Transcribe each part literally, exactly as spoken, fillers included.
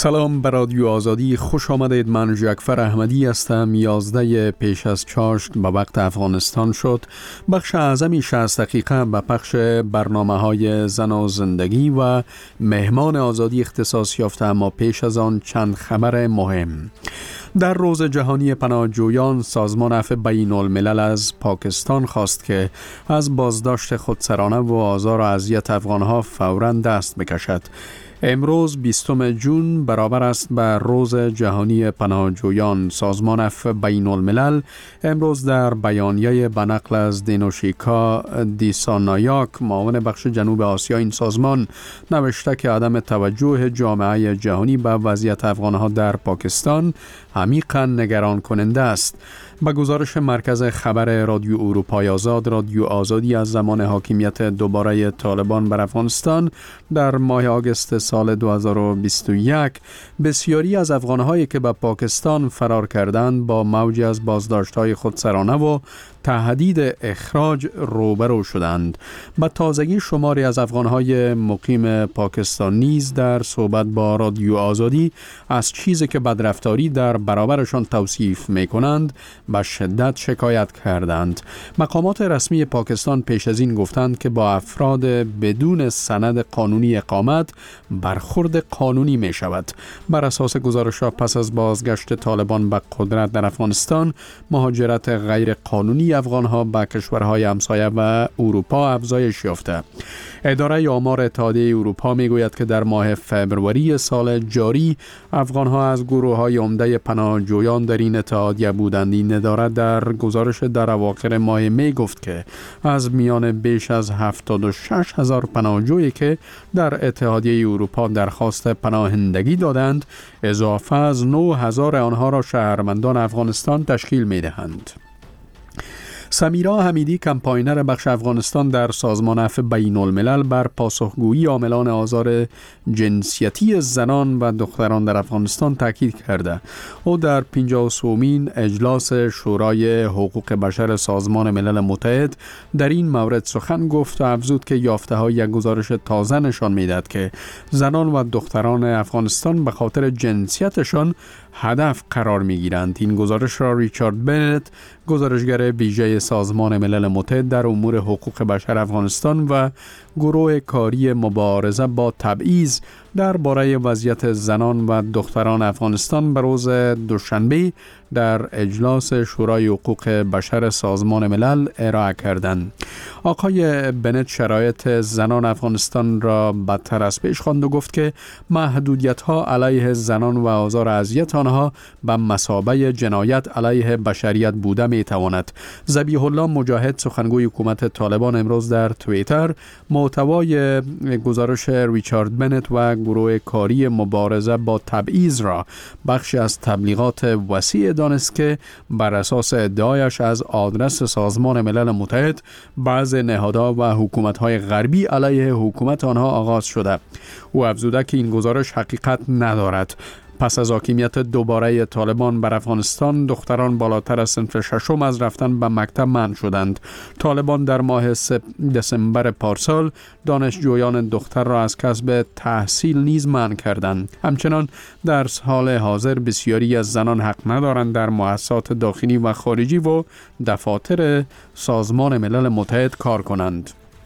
سلام به رادیو آزادی، خوش آمدید. من جعفر احمدی هستم. یازده پیش از چاشت به وقت افغانستان شد. بخش اعظمی شصت دقیقه به پخش برنامه های زن و زندگی و مهمان آزادی اختصاص یافته، اما پیش از آن چند خبر مهم. در روز جهانی پناهجویان، سازمان عفو بین الملل از پاکستان خواست که از بازداشت خودسرانه و آزار و اذیت افغانها فوراً دست بکشد. امروز بیستم جون برابر است به روز جهانی پناهجویان. سازمان عفو بین الملل امروز در بیانیه به نقل از دینوشیکا دیسانایاک، معاون بخش جنوب آسیا این سازمان، نوشته که عدم توجه جامعه جهانی به وضعیت افغانها در پاکستان عمیقاً نگران کننده است. با گزارش مرکز خبر رادیو اروپای آزاد، رادیو آزادی از زمان حاکمیت دوباره طالبان بر افغانستان در ماه آگوست سال دو هزار و بیست و یک، بسیاری از افغانهایی که به پاکستان فرار کردند با موجی از بازداشت‌های خودسرانه و تهدید اخراج روبرو شدند. به تازگی شماری از افغانهای مقیم پاکستان نیز در صحبت با رادیو آزادی از چیزی که بدرفتاری در برابرشان توصیف می‌کنند به شدت شکایت کردند. مقامات رسمی پاکستان پیش از این گفتند که با افراد بدون سند قانونی اقامت برخورد قانونی می شود. بر اساس گزارش‌ها پس از بازگشت طالبان به قدرت در افغانستان، مهاجرت غیر قانونی افغان‌ها به کشورهای همسایه و اروپا افزایش یافته. اداره آمار اتحادیه اروپا میگوید که در ماه فوریه سال جاری افغان‌ها از گروه‌های عمده پناهجویان در این اتحادیه بودند. این اداره در گزارش در اواخر ماه می گفت که از میان بیش از هفتاد و شش هزار پناهجویی که در اتحادیه اروپا درخواست پناهندگی دادند، اضافه از نه هزار آنها را شهروندان افغانستان تشکیل می‌دهند. سمیرا حمیدی، کمپاینر بخش افغانستان در سازمان عفو بین الملل، بر پاسخگویی عاملان آزار جنسیتی زنان و دختران در افغانستان تاکید کرده. او در پنجاه و سومین اجلاس شورای حقوق بشر سازمان ملل متحد در این مورد سخن گفت و افزود که یافته‌های یک گزارش تازه نشان می‌دهد که زنان و دختران افغانستان به خاطر جنسیتشان هدف قرار می‌گیرند. این گزارش را ریچارد بنت، گزارشگر ویژه سازمان ملل متحد در امور حقوق بشر افغانستان و گروه کاری مبارزه با تبعیض درباره وضعیت زنان و دختران افغانستان به روز دوشنبه در اجلاس شورای حقوق بشر سازمان ملل ارائه کردند. آقای بنت شرایط زنان افغانستان را بدتر از پیش خواند و گفت که محدودیت‌ها علیه زنان و آزار و اذیت آنها به مثابه جنایت علیه بشریت بوده می‌تواند. ذبیح الله مجاهد، سخنگوی حکومت طالبان، امروز در توییتر محتوای گزارش ریچارد بنت و گروه کاری مبارزه با تبعیض را بخشی از تبلیغات وسیع دانست که بر اساس ادعایش از آدرس سازمان ملل متحد بعض نهادها و حکومت‌های غربی علیه حکومت آنها آغاز شده. او افزوده که این گزارش حقیقت ندارد. پس از حاکمیت دوباره طالبان بر افغانستان، دختران بالاتر از صنف ششم از رفتن به مکتب منع شدند. طالبان در ماه دسامبر پارسال دانشجویان دختر را از کسب تحصیل نیز منع کردند. همچنان در حال حاضر بسیاری از زنان حق ندارند در مؤسسات داخلی و خارجی و دفاتر سازمان ملل متحد کار کنند.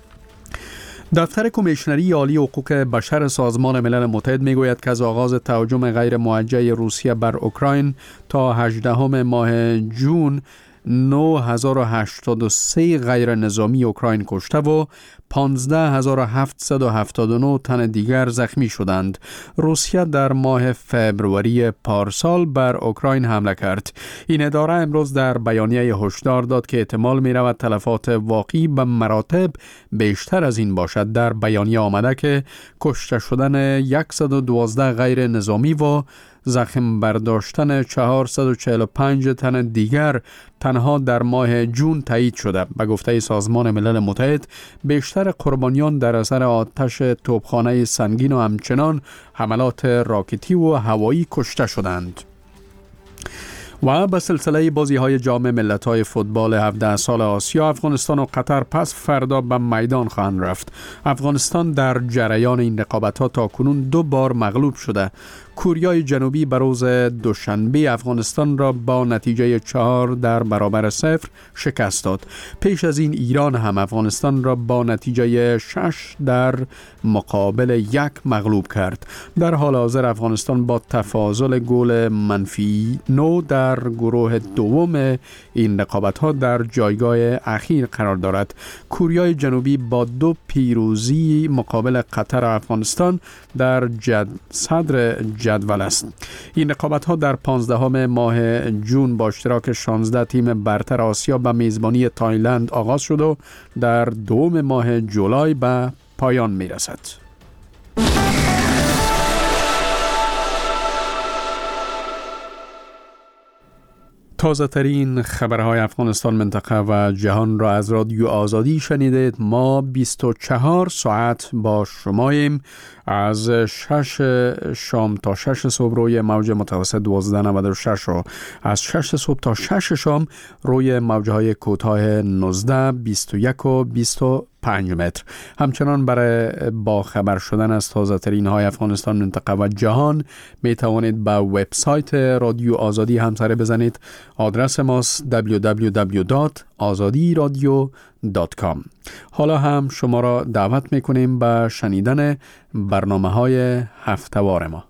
دفتر کمیشنری عالی حقوق بشر سازمان ملل متحد میگوید که از آغاز تهاجم غیر موجه روسیه بر اوکراین تا هجدهم ماه جون نه هزار و هشتاد و سه غیر نظامی اوکراین کشته و پانزده هزار و هفتصد و هفتاد و نه تن دیگر زخمی شدند. روسیه در ماه فوریه پارسال بر اوکراین حمله کرد. این اداره امروز در بیانیه هشدار داد که احتمال می رود تلفات واقعی به مراتب بیشتر از این باشد. در بیانیه آمده که کشته شدن صد و دوازده غیر نظامی و زخم برداشتن چهارصد و چهل و پنج تن دیگر تنها در ماه جون تایید شده. به گفته سازمان ملل متحد، بیشتر قربانیان در اثر آتش توپخانه سنگین و همچنان حملات راکتی و هوایی کشته شدند. و به سلسله بازی‌های جام ملت‌های فوتبال هفده سال آسیا، افغانستان و قطر پس فردا به میدان خواهند رفت. افغانستان در جریان این رقابت‌ها تاکنون دو بار مغلوب شده. کوریای جنوبی بر روز دوشنبه افغانستان را با نتیجه چهار در برابر صفر شکست داد. پیش از این ایران هم افغانستان را با نتیجه شش در مقابل یک مغلوب کرد. در حال حاضر افغانستان با تفاضل گل منفی نو در گروه دوم این رقابت‌ها در جایگاه اخیر قرار دارد. کوریای جنوبی با دو پیروزی مقابل قطر و افغانستان در جد صدر جدول است. این رقابت‌ها در پانزدهم ماه جون با اشتراک شانزده تیم برتر آسیا به میزبانی تایلند آغاز شد و در دوم ماه جولای به پایان می‌رسد. تازه ترین خبرهای افغانستان، منطقه و جهان را از رادیو آزادی شنیدید. ما بیست و چهار ساعت با شماییم، از شش شام تا شش صبح روی موج متوسط دوازده نود و شش و از شش صبح تا شش شام روی موجهای کوتاه نوزده، بیست و یک و بیست و پنج متر. همچنان برای با خبر شدن از تازه ترین های افغانستان، منطقه و جهان می توانید به وبسایت رادیو آزادی هم سر بزنید. آدرس ماست دبلیو دبلیو دبلیو دات آزادی رادیو دات کام. حالا هم شما را دعوت می کنیم به شنیدن برنامه های هفته‌وار ما.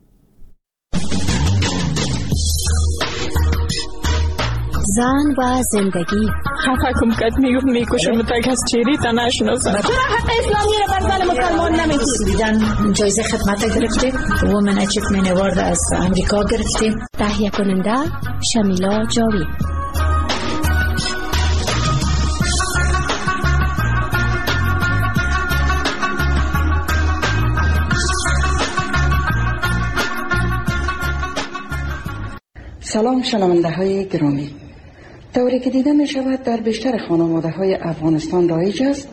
زن و زندگی. خفه کم کد میگفت میکشم تک از چیری تا نشناسم. چرا حق اسلامی رو بر زن مسلمان نمیدی؟ سویدن جایزه خدمت گرفتیم، وومن اچیومنت اوارد از امریکا گرفتیم. تهیه کننده شمیلا جاوید. سلام شنونده های گرامی. طوری که دیده می شود در بیشتر خانواده های افغانستان رایج است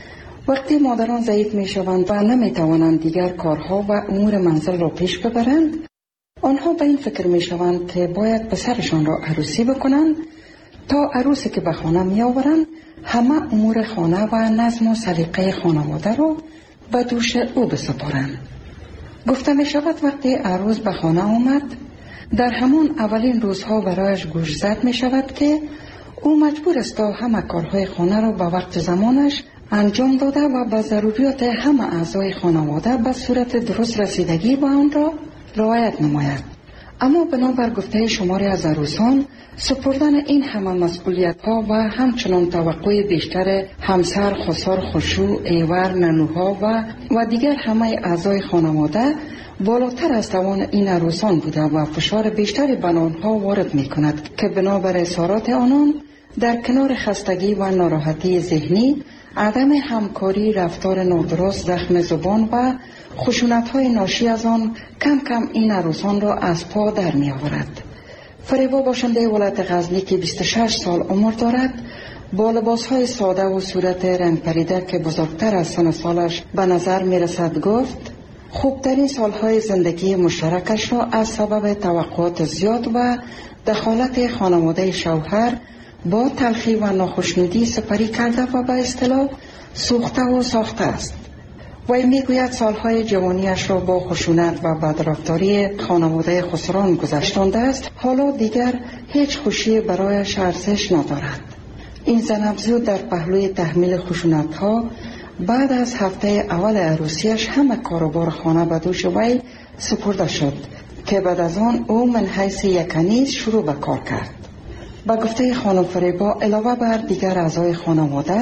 وقتی مادران ضعیف می شوند و نمی توانند دیگر کارها و امور منزل را پیش ببرند، آنها به این فکر می شوند که باید پسرشان را عروسی بکنند تا عروسی که به خانه می آورند همه امور خانه و نظم و سلیقه خانواده را به دوش او بسپارند. گفته می شود وقتی عروس به خانه آمد، در همون اولین روزها برایش گوش زد می شود که او مجبور است تا همه کارهای خانه را به وقت زمانش انجام داده و به ضروریات همه اعضای خانواده به صورت درست رسیدگی به آن را رعایت نماید. اما بنابر گفته شماری از عروسان، سپردن این همه مسئولیت ها و همچنان توقع بیشتر همسر، خسر، خشوع، ایور، ننوها و و دیگر همه اعضای خانواده بالاتر از توان این عروسان بوده و فشار بیشتری بر آنها وارد می کند که بنابر اظهارات آنان در کنار خستگی و ناراحتی ذهنی، عدم همکاری، رفتار نادرست، زخم زبان و خشونت‌های ناشی از آن کم کم این عروسان را از پا در می آورد. فریبا باشنده ولایت غزنی که بیست و شش سال عمر دارد، با لباس‌های ساده و صورت رنگ پریده که بزرگتر از سن سالش به نظر می رسد گفت: خوبترین سالهای زندگی مشترکش را از سبب توقعات زیاد و دخالت خانواده شوهر با تلخی و ناخشنودی سپری کرده و به اصطلاح سوخته و ساخته است. وی میگوید سالهای جوانیش را با خشونت و بدرفتاری خانواده خسران گذشتانده است. حالا دیگر هیچ خوشی برایش ارزش ندارد. این زن افزود در پهلوی تحمیل خشونت‌ها بعد از هفته اول عروسیش همه کاروبار خانه به دوش وی سپرده شد که بعد از آن او من حیث یکنیز شروع به کار کرد. با گفته خانم فریبا علاوه بر دیگر اعضای خانواده،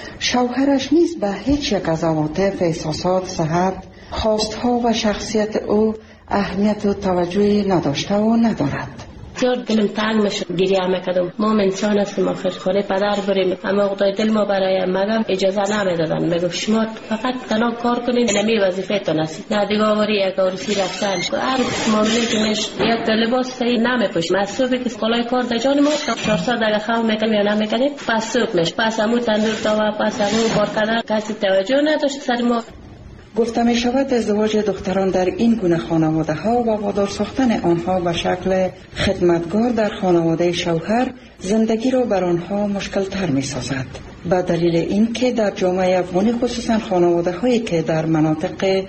شوهرش نیز به هیچ یک از عواطف، احساسات، صحت، خواستها و شخصیت او اهمیت و توجهی نداشته و ندارد. بسیار دلم تنگ میشد، گریه میکردم. ما انسان هستیم، آخر خانه پدر بریم، اما خدای دل ما برای مگم اجازه نمیدادن. میگفت شما فقط تنها کار کنین، نمی وظیفه تان است. نه دیگه آوری یک عروسی رفتن هر معامله که میش یک لباس صحیح نمیپوشم. از صبح که کالای کار در جان ما چهارصد اگه خام میکنیم یا نمیکنیم، پس صبح میش پس امو تندور تا و پس امو کار کردن کسی توجه نداشت سر ما. گفته می شود ازدواج دختران در این گونه خانواده ها و وادار ساختن آنها به شکل خدمتگار در خانواده شوهر زندگی را بر آنها مشکل تر می سازد. به دلیل این که در جامعه افغانی خصوصا خانواده هایی که در مناطق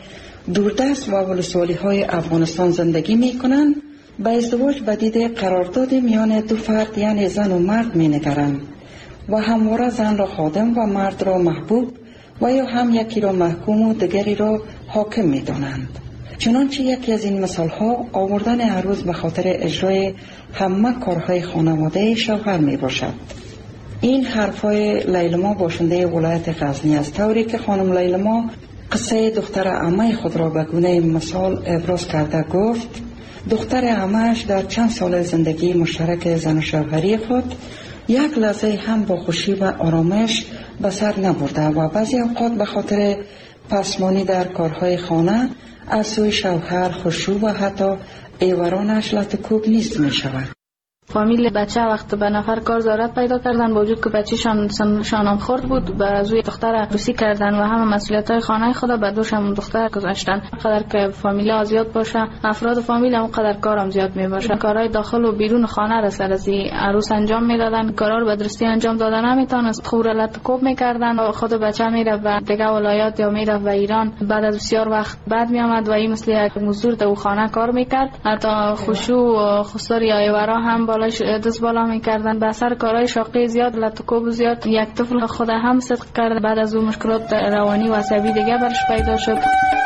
دوردست و ولسوالی های افغانستان زندگی می کنند به ازدواج به دید قرارداد میان دو فرد یعنی زن و مرد می نگرند و همواره زن را خادم و مرد را محبوب و یا هم یکی را محکوم و دیگری را حاکم می دانند. چنانچه یکی از این مثال ها آوردن عروس به خاطر اجرای همه کارهای خانواده شوهر می باشد. این حرفای لیلما باشنده ولایت غزنی است، طوری که خانم لیلما قصه دختر عمه خود را به گونه مثال ابراز کرده گفت دختر عمه‌اش در چند سال زندگی مشترک زن و شوهری خود یک لحظه هم با خوشی و آرامش به سر نبرده و بعضی اوقات به خاطر پسمانی در کارهای خانه از سوی شوهر خشوع و حتی ایورانش لطکوب نیست می شود. فامیل بچه وقت به نفر کار ضرورت پیدا کردن با وجود که بچه‌شان شانم خورد بود بر از روی دختر روسی کردن و همه مسئولیت‌های خانه خود به دوش هم دختر گذاشتن. قدر که فامیل زیاد باشه افراد فامیل هم قدر کارم زیاد می باشه. کارهای داخل و بیرون خانه را سر از عروس انجام میدادن، کارا رو به درستی انجام دادن نمیتونست، خور لطکوب میکردن و خود بچه میره به دیگه ولایات یا میره به ایران. بعد از بسیار وقت بعد می آمد و این مثل یک مزدور در خانه کار میکرد، حتی خشوع و خسار یا ایورا هم بالاش دست بالا میکردن. به اثر کارهای شاقی زیاد لطکوب زیاد یک طفل خود هم صدق کرد. بعد از اون مشکلات روانی و عصبی دیگه برش پیدا شد.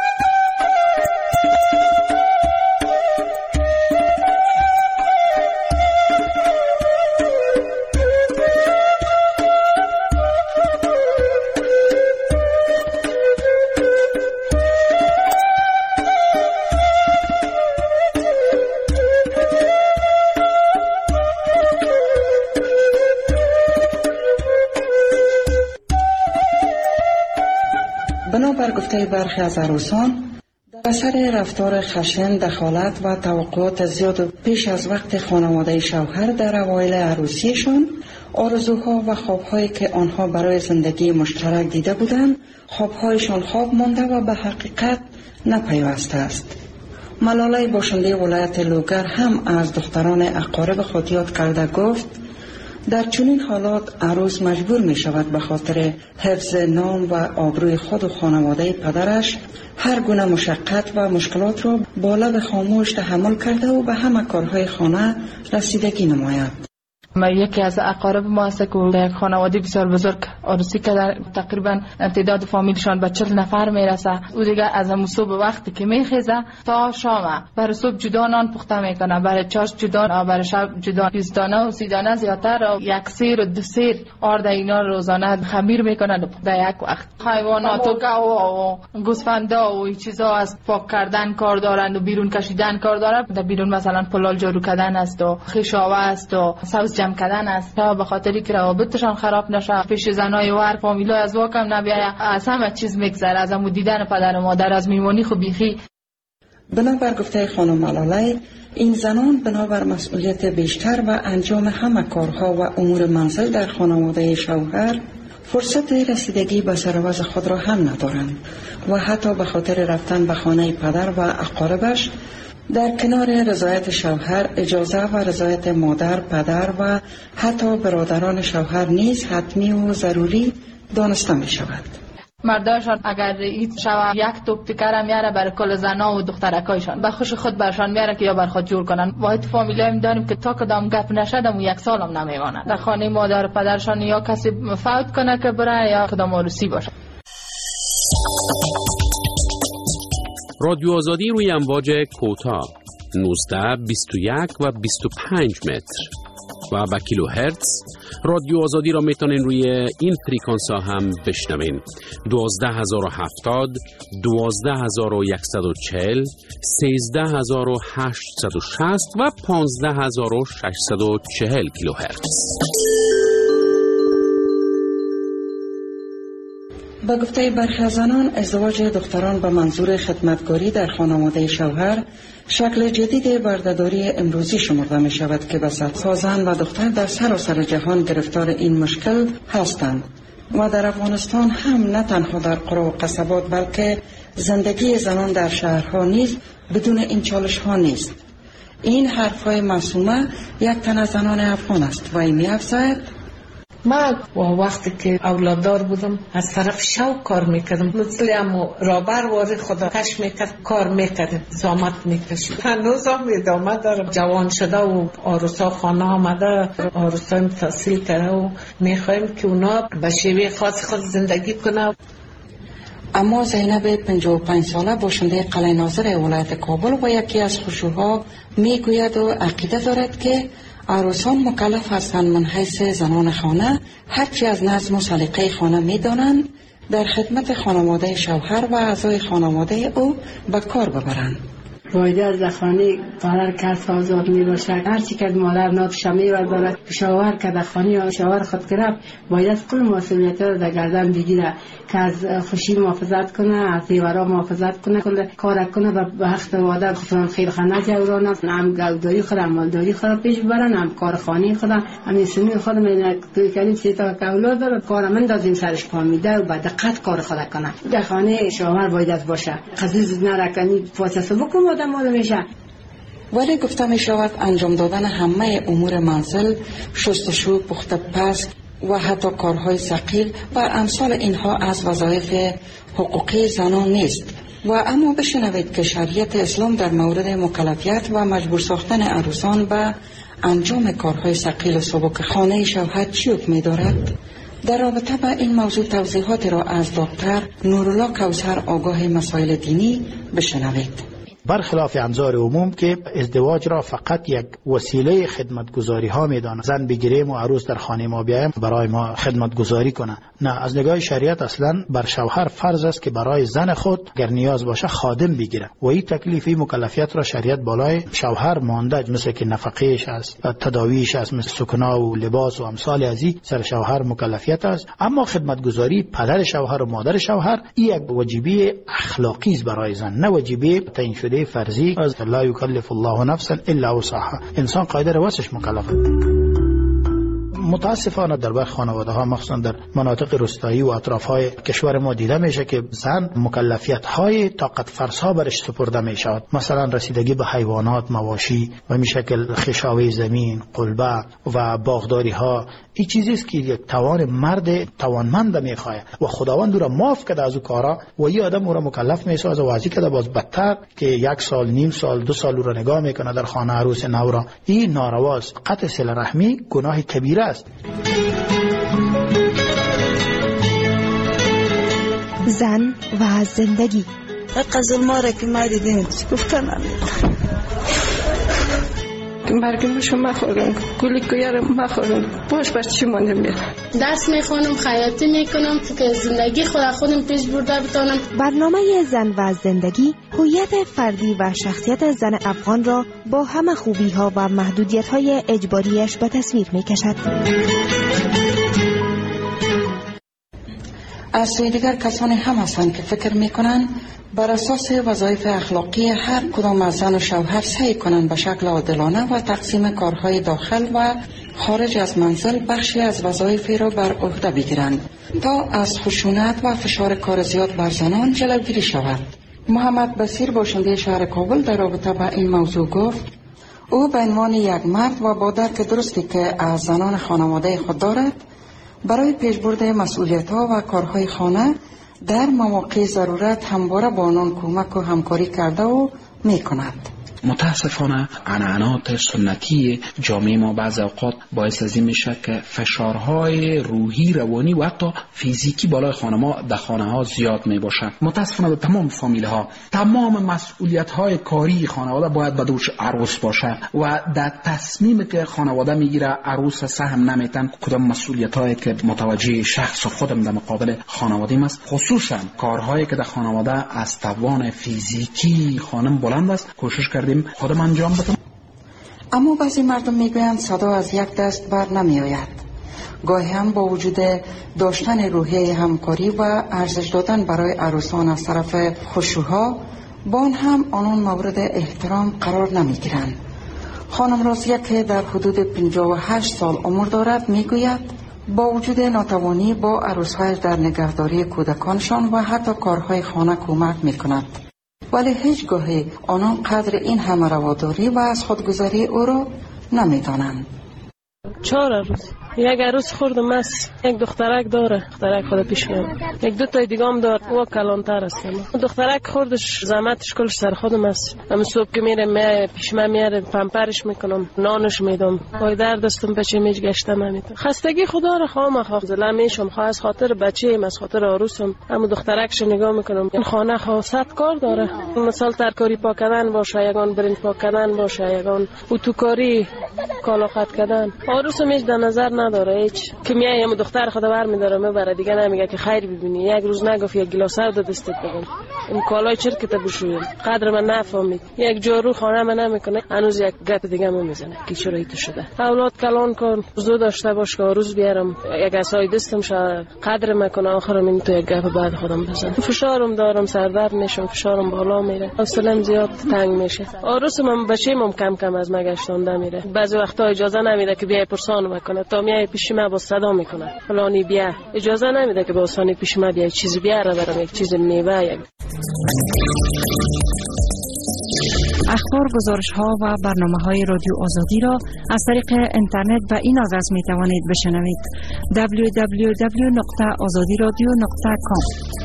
بنابر گفته برخی از عروسان در اثر رفتار خشن، دخالت و توقعات زیاد پیش از وقت خانواده شوهر در اوایل عروسیشان، آرزوها و خوابهایی که آنها برای زندگی مشترک دیده بودند خوابهایشان خواب مانده و به حقیقت نپیوسته است. ملاله باشنده ولایت لوگر هم از دختران اقارب خود یاد کرده گفت در چنین حالات عروس مجبور می شود به خاطر حفظ نام و آبروی خود و خانواده پدرش هر گونه مشقت و مشکلات را با لب خاموش تحمل کرده و به همه کارهای خانه رسیدگی نماید. ما یکی از اقارب ما است که یک خانواده بسیار بزرگ عروسی کردن، تقریبا تعداد فامیلشان به چهل نفر میرسه. او دیگه از صبح وقتی که میخیزه تا شام برای صبح جدا نان پخته میکنه، برای چاش جدا، برای شب جدا، بیست دانه و سی دانه زیادتر و یک سیر و دو سیر آرد اینا روزانه خمیر میکنه در یک وقت. حیوانات و گاو و گوسفندا و چیزا از پاک کردن کار دارند و بیرون کشیدن کار دارند. در بیرون مثلا پلال جارو کردن است و خیشاوه است و سبز جمع کردن است تا به خاطری که روابطشان خراب نشه، پیش زنای وار فامیلای از واکم نبیاید، از همه چیز میگذره، از امو دیدن پدر و مادر، از میمونی خو بیخی. بنابر گفته خانم ملاله این زنان بنابر مسئولیت بیشتر و انجام همه کارها و امور منزل در خانواده شوهر فرصت رسیدگی به سرآوز خود را هم ندارند و حتی به خاطر رفتن به خانه پدر و اقاربش در کنار رضایت شوهر اجازه و رضایت مادر، پدر و حتی برادران شوهر نیز حتمی و ضروری دانسته می شود. مرداشان اگر این شوه یک توپ تکر میاره برای کل زنا و دخترکایشان به خوش خود برشان میاره که یا بر خود جور کنن. واحد فامیلی داریم که تا کدام گپ نشد و یک سال هم نمیمانه در خانه مادر پدرشان، یا کسی فوت کنه که بره یا کدام عروسی باشه. رادیو آزادی روی امواج کوتاه نوزده، بیست و یک و بیست و پنج متر و با کیلو هرتز. رادیو آزادی را میتونین روی این فریکانس ها هم بشنوین: دوازده هزار و هفتاد، دوازده هزار و صد و چهل، سیزده هزار و هشتصد و شصت و پانزده هزار و ششصد و چهل کیلو هرتز. با گفته برخی از زنان ازدواج دختران به منظور خدمتگاری در خانواده شوهر شکل جدید بردهداری امروزی شمرده می شود که به صدها زن و دختر در سراسر جهان گرفتار این مشکل هستند و در افغانستان هم نه تنها در قرى و قصبات بلکه زندگی زنان در شهرها نیز بدون این چالش ها نیست. این حرفهای معصومه یک تن از زنان افغان است و این می افزاید من وقتی که اولاددار بودم از طرف شوق کار میکردم، مثل همو رابر واری خدا کش میکرد کار میکردم، زامت میکشید. هنوز هم ادامه دارم. جوان شده و عروسا خانه آمده، عروسا تحصیل کرده و میخوایم که اونا به شیوه خاص خود زندگی کنه. اما زینب پنجاه و پنج ساله باشنده قلعه ناظر ولایت کابل و یکی از خشوها میگوید و عقیده دارد که عروسان مکلف هستند من حیث زنان خانه هرچی از نظم و سلیقه خانه میدانند در خدمت خانواده شوهر و اعضای خانواده او به کار ببرند. باید از خانه پدر کس آزاد می باشد. هرچی که مادر ناتش می بردارد شوهر که در خانه شوهر خود کرد باید کل مسئولیت را در گردن بگیره که از خوشی محافظت کنه، از زیورا محافظت کنه، کل کار کنه و به حق وادر خودم خیرخانه جورانه، هم گوداری خود هم مالداری خود پیش برن، هم کار خانه خود هم سنی خود من توی کردیم سه تا اولاد داره کار من دازیم سرش پا میده و بعد دقت کار خود کنه. در خانه شوهر باید باشه. قضیه نرکنی فاصله بکنه ولی گفته می شود انجام دادن همه امور منزل، شستشو، پخت پز و حتی کارهای ثقیل و امثال اینها از وظایف حقوقی زنان نیست. و اما بشنوید که شریعت اسلام در مورد مکلفیت و مجبور ساختن عروسان به انجام کارهای ثقیل و سبک خانه شوهر چی حکم می دارد؟ در رابطه با این موضوع توضیحات را از دکتر نورالله کوثر آگاه مسائل دینی بشنوید. برخلاف انظار عموم که ازدواج را فقط یک وسیله خدمتگزاری ها میدانند، زن بگیریم و عروس در خانه ما بیایم برای ما خدمتگزاری کنه. نه، از نگاه شریعت اصلا بر شوهر فرض است که برای زن خود اگر نیاز باشه خادم بگیره و این تکلیفی مکلفیت را شریعت بالای شوهر مانده، مثل که نفقهش است، تداویش است، مثل سکنا و لباس و امثال ازی سر شوهر مکلفیت است. اما خدمتگزاری پدر شوهر و مادر شوهر این یک واجبی اخلاقی است برای زن، نه واجبی تعیین شده فرضی. از لا یکلف الله نفسا الا وسعها، انسان قادر واسش مکلفه. متاسفانه در برخی خانواده ها مخصوصا در مناطق روستایی و اطراف های کشور ما دیده میشه که زن مکلفیت های طاقت فرسا برش سپرده می شود. مثلا رسیدگی به حیوانات، مواشی و می شکل خشاوی زمین، قلبه و باغداری ها. این چیزی است که یک توان مرد توانمند میخواد و خداوند او را معاف کرده از او کارا و این آدم او را مکلف میسازه و کرده باز بدتر که یک سال، نیم سال، دو سال او را نگاه میکنه در خانه عروس نو را. این نارواست. قطع صله رحمی گناه کبیره است. زن و زندگی. قزل ماره که ما دیدیم گفتن مرگمشو مخورم، گلی کویارم مخورم، باش بر چی مانده میرم. درس میخونم، خیاطی میکنم که زندگی خود خودم پیش برده بتانم. برنامه زن و زندگی هویت فردی و شخصیت زن افغان را با همه خوبی ها و محدودیت های اجباریش به تصویر میکشد. از سوی دیگر کسانی هم هستند که فکر میکنند بر اساس وظایف اخلاقی هر کدام از زن و شوهر سعی کنند به شکل عادلانه و تقسیم کارهای داخل و خارج از منزل بخشی از وظایف را بر عهده بگیرند تا از خشونت و فشار کار زیاد بر زنان جلوگیری شود. محمد بصیر باشنده شهر کابل در رابطه با این موضوع گفت او به عنوان یک مرد و با درک درستی که از زنان خانواده خود دارد برای پیشبرد مسئولیت‌ها و کارهای خانه در مواقع ضرورت همواره با آنان کمک و همکاری کرده و می‌کند. متاسفانه عنعنات سنتی جامعه ما بعض اوقات باعث از این میشه که فشارهای روحی، روانی و حتی فیزیکی بالای خانه ما در خانه ها زیاد می باشه. متاسفانه به تمام فامیل ها تمام مسئولیت های کاری خانواده باید به دوش عروس باشه و در تصمیمی که خانواده میگیره عروس سهم نمیتن کدام مسئولیت هایی که متوجه شخص و خودم در مقابل خانوادیم است، خصوصا کارهایی که در خانواده از توان فیزیکی خانم بلند است کوشش کرده خودم انجام بدم. اما بعضی مردم میگویند صدا از یک دست بر نمی آید. گاهی هم با وجود داشتن روحیه همکاری و ارزش دادن برای عروسان از طرف خشوها با آن هم آنان مورد احترام قرار نمی گیرند. خانم رازیه که در حدود پنجاه و هشت سال عمر دارد میگوید با وجود ناتوانی با عروسهایش در نگهداری کودکانشان و حتی کارهای خانه کمک میکند، ولی هیچ گاهی آنان قدر این همه رواداری و از خودگذاری او را نمیدانند. چهار روز یک عروس خوردم است، یک دخترک داره، دخترک خود پیش میاد، یک دو تا دیگه هم داره، او کلانتر است. دخترک خوردش زحمتش کلش سر خودم است. من صبح که میرم می پیش من میاره پمپرش میکنم، نانش میدم، پای در دستم بچه میج گشتم نمیتونم. خستگی خدا را خواهم خواهم زلمیشم خواهم از خاطر بچه‌ام از خاطر عروسم، اما دخترکش نگاه میکنم این خانه خاصت کار داره. مثلا ترکاری پاک کردن باشه، یگان برنج پاک کردن باشه، یگان اتوکاری کالا قط کردن. عروسم هیچ در نظر نداره، هیچ که میایم دختر خدا بر میداره میبره، دیگه نمیگه که خیر ببینی، یک روز نگفت یک گلاس آب دستت بگم این کالای چرکت بشویم، قدر من نفهمید، یک جارو خانه من نمیکنه، هنوز یک گپ دیگه من میزنه که چرا ایت شده. اولاد کلان کن زود داشته باش که روز بیارم یک اسای دستم شه قدر میکنه، آخرم این تو یک گپ بعد خودم بزنم. فشارم دارم، سردرد میشم، فشارم بالا میره، حوصله‌ام زیاد تنگ میشه. عروسم بچه‌م کم کم از مگشتونده میره، بعضی وقتا اجازه نمیده که بیای پرسان میکنه، تا میای پیش من با صدا میکنه فلانی بیا، اجازه نمیده که با آسانی پیش من بیای چیزی بیاره برام، یک چیز میوه. یک اخبار، گزارش ها و برنامه های رادیو آزادی را از طریق اینترنت و این آدرس می توانید بشنوید: دبلیو دبلیو دبلیو دات آزادی رادیو دات کام.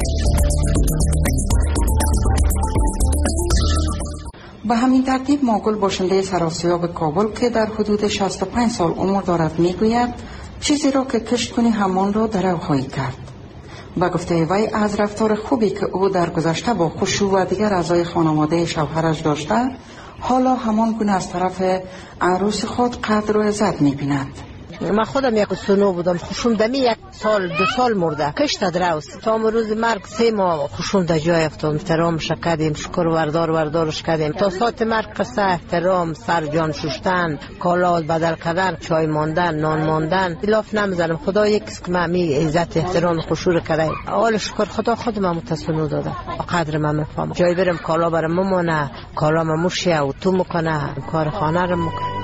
به همین ترتیب ماگل باشنده سراسیاب کابل که در حدود شصت و پنج سال عمر دارد میگوید چیزی را که کشت کنی همان را درو خواهی کرد. با گفته وی از رفتار خوبی که او در گذشته با خشوع و دیگر اعضای خانواده شوهرش داشته، حالا همان گونه از طرف عروس خود قدر و عزت می‌بیند. من خودم یک سنو بودم، خوشم دمی یک سال دو سال مرده، کشت دراوست تا روز مرگ سه ماه خوشم در جای افتاد. احترامش کردیم، شکر وردار وردارش کردیم تا ساعت مرگ قصه احترام، سر جان شستن، کالا بدل کردن، چای ماندن، نان ماندن، الاف نمیزنم. خدا یک کس که معمی عزت احترام خوشور کرده، حال شکر خدا خودم متسنو داده، قدر من میفهمم. جای برم کالا برم ممونه، کالا مموشه و تو میکنه، کار خانه رو میکنه.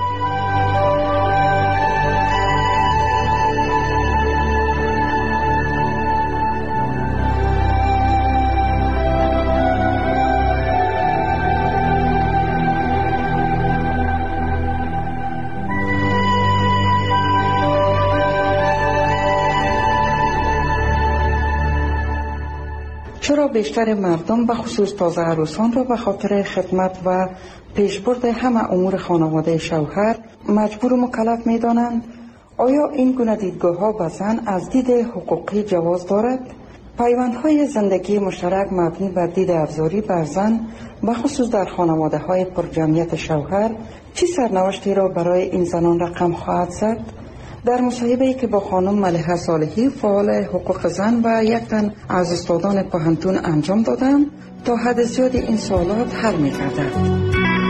چرا بیشتر مردم به خصوص تازه عروسان را به خاطر خدمت و پیشبرد همه امور خانواده شوهر مجبور و مکلف می دانند؟ آیا این گونه دیدگاه ها به زن از دید حقوقی جواز دارد؟ پیوندهای زندگی مشترک مبنی بر دید افزاری بر زن به خصوص در خانواده های پر جمعیت شوهر چه سرنوشتی را برای این زنان رقم خواهد زد؟ در مصاحبه‌ای که با خانم ملیحه صالحی فعال حقوق زن و یک تن از استادان پوهنتون انجام دادم تا حد زیادی این سوالات حل می‌گردد.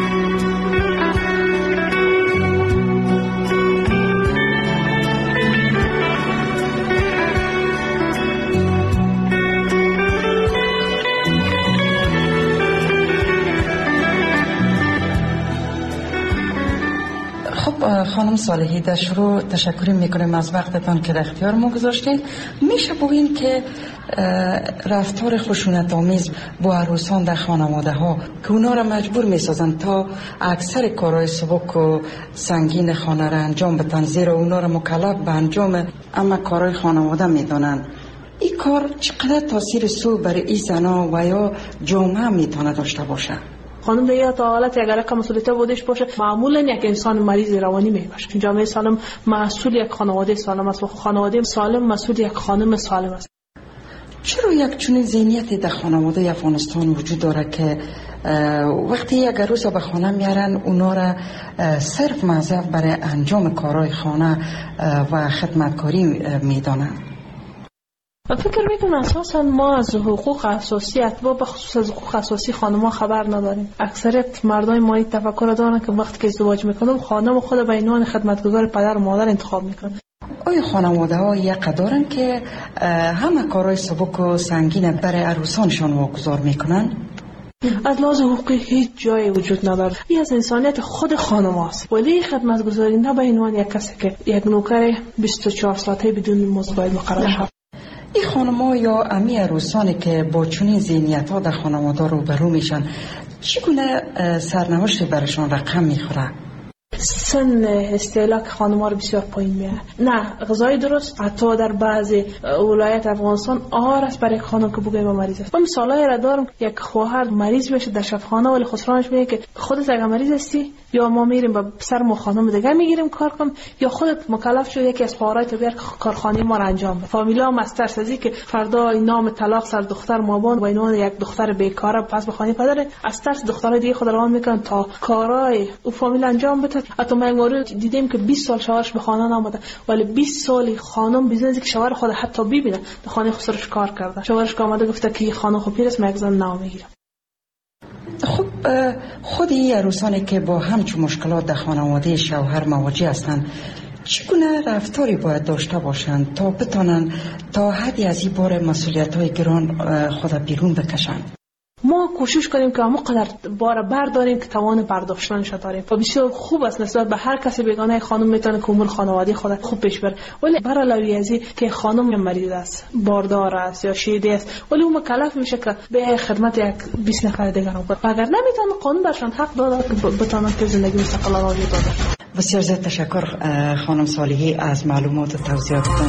خانم صالحی، در شروع تشکر میکنیم از وقتتان که در اختیار ما گذاشتید. میشه بگوییم که رفتار خشونت آمیز با عروسان در خانواده ها که اونا را مجبور میسازن تا اکثر کارهای سبک و سنگین خانه را انجام بدن، زیرا اونا را مکلف به انجام اما کارهای خانواده میدانن، این کار چقدر تاثیر سو بر این زنا و یا جامعه میتونه داشته باشه؟ خانم دیگه تا حالت اگر که مسئولیت بودش باشه، معمولا یک انسان مریض روانی میباشه. جامعه سالم مسئول یک خانواده سالم است و خانواده سالم مسئول یک خانم سالم است. چرا یک چنین ذهنیتی در خانواده افغانستان وجود داره که وقتی یک عروس به خانه میارن اونا را صرف موظف برای انجام کارهای خانه و خدمتکاری میدانن؟ فکر میکنم اساسا ما از حقوق اساسی، اتباع به خصوص از حقوق اساسی خانم‌ها خبر نداریم. اکثریت مردای ما این تفکر دارن که وقتی که ازدواج میکنم خانم خود به عنوان خدمتگزار پدر و مادر انتخاب میکنه. آیا خانواده ها یک قدارن که همه کارهای سبک و سنگین برای عروسانشان واگذار میکنن؟ از لحاظ حقوقی هیچ جایی وجود نداره. این از انسانیت خود خانم هست. ولی خدمتگزاری نه به عنوان یک کسی که یک نوکر بیست و چهار ساعته بدون مزد باید مقرر شود. این خانم‌ها یا امی عروسانی که با چنین ذهنیت‌ها در خانواده روبرو میشن چگونه سرنوشتی برشان رقم میخوره؟ سن استهلاک خانم‌ها رو بسیار پایین میاره. نه غذای درست حتی در بعضی ولایت افغانستان آهار است برای خانم که بگویم مریض است. من مثالایی را دارم یک خواهر مریض بشه در شفاخانه ولی خسرانش میگه که خودت اگه مریض هستی یا ما میریم با سر ما خانم دیگه میگیریم کار کن یا خودت مکلف شو یکی از خواهرای تو بیار کارخانه ما را انجام بده. فامیلا هم از ترس از اینکه فردا نام طلاق سر دختر مابان و اینو یک دختر بیکاره پس به خانه پدر از ترس دخترای دیگه خود روان میکنن تا کارای او فامیل انجام بده. حتی ما مورد دیدیم که بیست سال شوهرش به خانه نامده ولی بیست سالی خانم بیزنسی که شوهر خود حتی ببینه در خانه خسرش کار کرده. شوهرش که آمده گفته که خانم خود پیر است من یک زن نام میگیرم. خب خود این عروسانی که با همچون مشکلات در خانواده شوهر مواجه هستند چگونه رفتاری باید داشته باشند تا بتانند تا حدی از این بار مسئولیت‌های گران خود بیرون بکشند؟ ما کوشش کنیم که همه قدر بار برداریم که توان برداشتنش داریم و بسیار خوب است نسبت به هر کسی بیگانه خانم میتونه که امور خانوادگی خود خوب پیش بره. ولی بر علاوه از این که خانم مریض است باردار است یا شیده است ولی اون مکلف میشه که به خدمت یک بیست نفر دیگر کنه اگر نمیتونه قانون برشان حق داده که بتونن که زندگی مستقلانه وجود داره. بسیار زیاد تشکر خانم صالحی از معلومات و توضیحاتتان.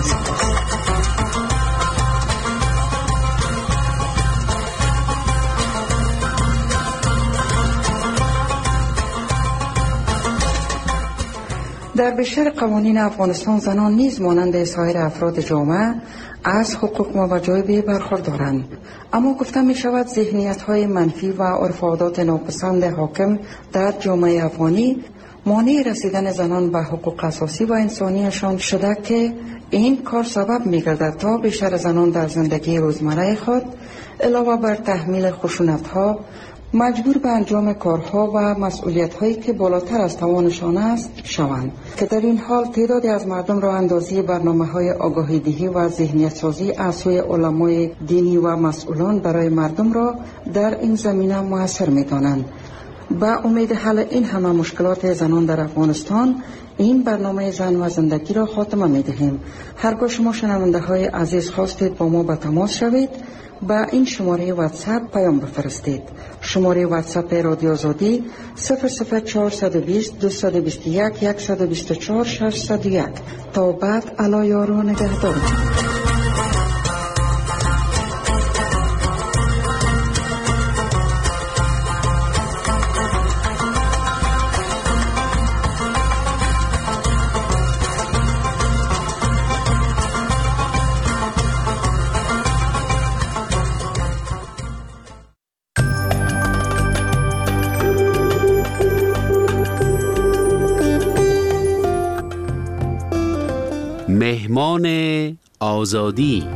در بیشتر قوانین افغانستان زنان نیز مانند سایر افراد جامعه از حقوق و وجایب برخوردارند، اما گفته می شود ذهنیت‌های منفی و عرف و عادات ناپسند حاکم در جامعه افغانی مانع رسیدن زنان به حقوق اساسی و انسانیشان شده که این کار سبب می گردد تا بیشتر زنان در زندگی روزمره خود علاوه بر تحمیل خشونت‌ها مجبور به انجام کارها و مسئولیت‌هایی که بالاتر از توانشان است شوند که در این حال تعدادی از مردم را اندازی برنامه‌های آگاهی‌دهی و ذهنیت‌سازی از سوی علمای دینی و مسئولان برای مردم را در این زمینه موثر می‌دانند. با امید حل این همه مشکلات زنان در افغانستان این برنامه زن و زندگی را خاتمه می‌دهیم. هرگاه شما شنونده‌های عزیز خواستید با ما به تماس شوید با این شماره واتساپ پیام بفرستید. شماره واتساپ رادیو آزادی صفر صفر چهارصد و بیست دویست و بیست و یک صد و بیست و چهار ششصد و یک. تا بعد الا یارو نگهدار. مهمان آزادی.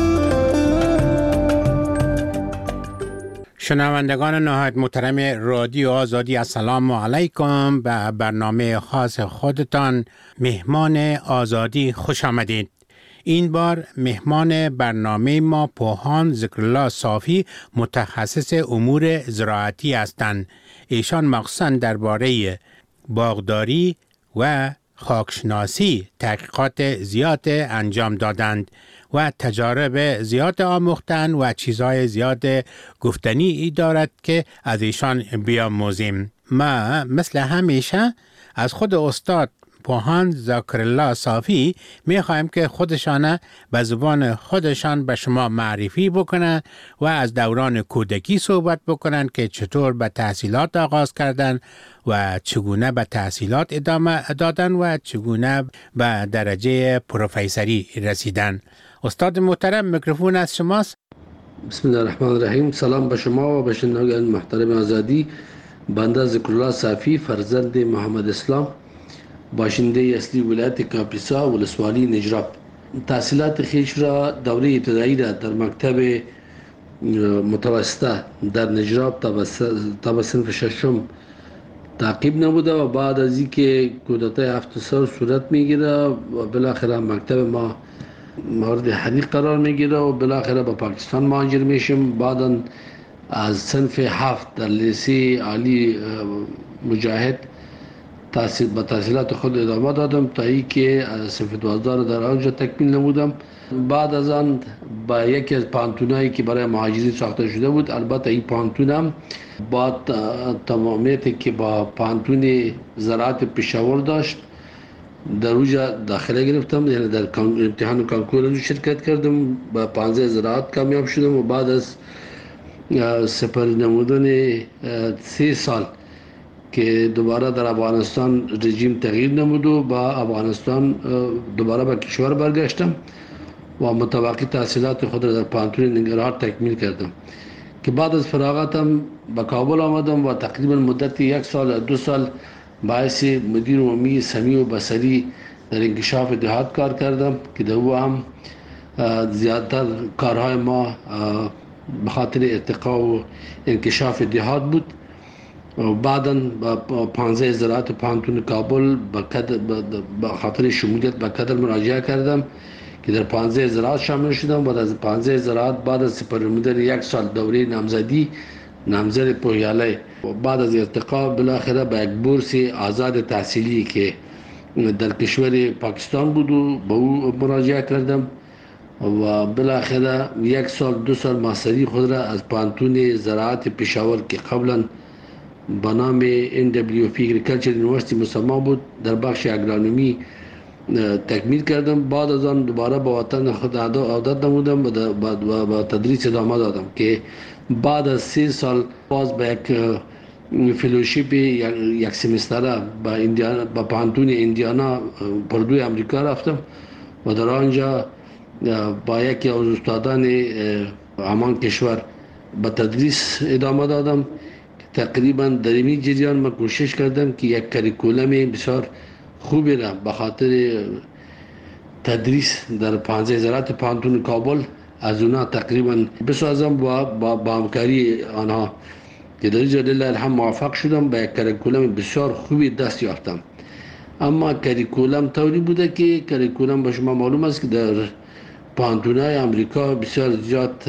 شنوندگان نهایت محترم رادیو آزادی، السلام علیکم. به برنامه خاص خودتان مهمان آزادی خوش آمدید. این بار مهمان برنامه ما پوهان ذکرالله صافی متخصص امور زراعتی هستند. ایشان مخصوصاً درباره باغداری و خاکشناسی تحقیقات زیاد انجام دادند و تجارب زیاد آموختند و چیزهای زیاد گفتنی ای دارد که از ایشان بیاموزیم. ما مثل همیشه از خود استاد پوهان ذکرالله صافی میخوایم که خودشان به زبان خودشان به شما معرفی بکنن و از دوران کودکی صحبت بکنن که چطور به تحصیلات آغاز کردن و چگونه به تحصیلات ادامه دادن و چگونه به درجه پروفیسوری رسیدن. استاد محترم، میکروفون از شماست. بسم الله الرحمن الرحیم. سلام به شما و به شنوندگان محترم آزادی. بنده ذکرالله صافی، فرزند محمد اسلام، باشنده اصلی ولایت کاپیسا ولسوالی نجراب. تحصیلات خیش را دوره ابتدایی را در مکتب متوسطه در نجراب تا به صنف ششم تعقیب نموده و بعد از اینکه کودتای هفت سال صورت میگیره و بالاخره مکتب ما مورد حریق قرار میگیره و بالاخره با پاکستان مهاجر میشیم. بعدا از صنف هفت در لیسه عالی مجاهد تحصیل به تحصیلات خود ادامه دادم تا ای که صف دوازده را در آنجا تکمیل نمودم. بعد از آن با یکی از پانتونایی که برای مهاجرین ساخته شده بود، البته این پانتونم با تمامیتی که با پانتون زراعت پشاور داشت در اوجا داخله گرفتم، یعنی در امتحان کانکور شرکت کردم، با پانزده زراعت کامیاب شدم و بعد از سپر نمودن سه سال که دوباره در افغانستان رژیم تغییر نمود و با افغانستان دوباره به کشور برگشتم و متوقع تحصیلات خود را در پانتون ننگرهار تکمیل کردم که بعد از فراغتم به کابل آمدم و تقریبا مدت یک سال دو سال باعث مدیر عمومی سمیع و بصری در انکشاف دهات کار کردم که در او هم زیادتر کارهای ما به خاطر ارتقا و انکشاف دهات بود. و بعدا با پانزده زراعت پانتون کابل به خاطر شمولیت به کدر مراجعه کردم که در پانزده زراعت شامل شدم. بعد از پانزده زراعت بعد از سپرنمودن یک سال دوره نامزدی نامزد پویاله و بعد از ارتقا بالاخره به یک بورس آزاد تحصیلی که در کشور پاکستان بود و به او مراجعه کردم و بالاخره یک سال دو سال ماستری خود را از پانتون زراعت پشاور که قبلا به نام ان دبلیو پی اگریکلچر یونیورسیتی مسمى بود در بخش اگرونومی تکمیل کردم. بعد از آن دوباره به وطن خود عودت نمودم و با تدریس ادامه دادم که بعد از سه سال باز به یک فلوشیپ یک سمستره به ایندیانا به پانتون ایندیانا پردوی امریکا رفتم و در آنجا با یکی از استادان همان کشور به تدریس ادامه دادم. تقریبا در این جریان من کوشش کردم که یک کریکولم بسیار خوبی را به خاطر تدریس در پانزده زراعت پانتون کابل از اونا تقریبا بسازم و با, با همکاری آنها که در اینجا لله الحمد موفق شدم به یک کریکولم بسیار خوبی دست یافتم. اما کریکولم طوری بوده که کریکولم به شما معلوم است که در پانتونای امریکا بسیار زیاد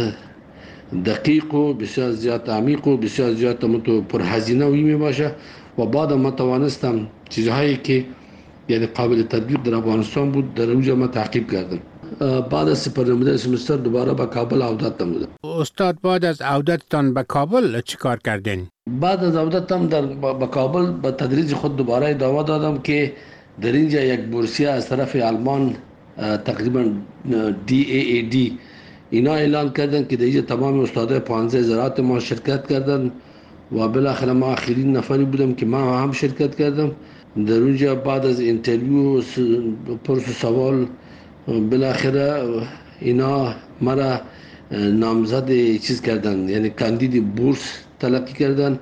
دقیق و بسیار زیاد عمیق و بسیار زیاد پرهزینه وی می باشه و بعد ما توانستم چیزهایی که یعنی قابل تطبیق در افغانستان بود در اونجا ما تعقیب کردم. بعد از سپرنمودن سمستر دوباره به کابل عودت نمودم. استاد بعد از عودتتان به کابل چی کار کردین؟ بعد از عودتم در به کابل به تدریج خود دوباره ادامه دادم که در اینجا یک بورسیه از طرف آلمان تقریبا دی ای ای دی اینا اعلان کردن که در اینجا تمام استادای پانزده زراعت ما شرکت کردن و بالاخره ما آخرین نفری بودم که ما هم شرکت کردم. در اونجا بعد از اینترویو پرس و سوال بالاخره اینا مرا نامزد چیز کردن، یعنی کاندید بورس تلقی کردن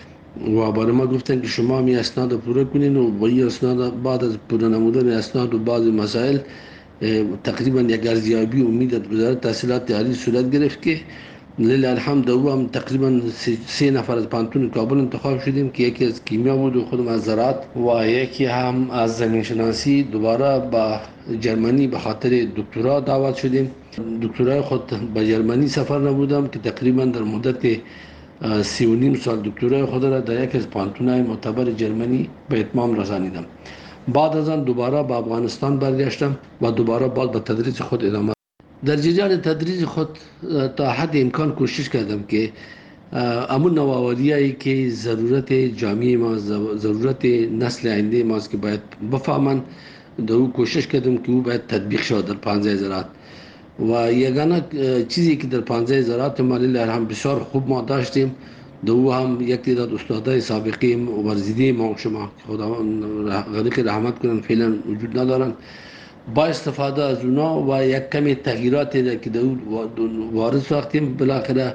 و برای ما گفتن که شما می اسناد پوره کنین و با این اسناد بعد از پوره نمودن اسناد و بعض مسائل تقریبا یک ارزیابی امید از وزارت تحصیلات عالی صورت گرفت که لله الحمد او هم تقریبا سه نفر از پانتون کابل انتخاب شدیم که یکی از کیمیا بود و خودم از زراعت و یکی هم از زمین شناسی. دوباره با جرمنی به خاطر دکترا دعوت شدیم. دکترای خود به جرمنی سفر نبودم که تقریبا در مدت سی و نیم سال دکترای خود را در یکی از پانتونای معتبر جرمنی به اتمام رسانیدم. بعد از آن دوباره به افغانستان برگشتم و دوباره باز به تدریس خود ادامه. در جریان تدریس خود تا حد امکان کوشش کردم که امون نوآوری‌ای که ضرورت جامعه ما، ضرورت نسل آینده ماست که باید بفهمن، در او کوشش کردم که او باید تطبیق شود در پانزده زراعت. و یگانه چیزی که در پانزده زراعت ما لله الحمد بسیار خوب ما داشتیم، در او هم یک تعداد استادای سابقه ورزیده ما شما خدا غریق رحمت کنن فعلا وجود ندارن، با استفاده از اونا و یک کمی تغییراتی که در وارد ساختیم، بالاخره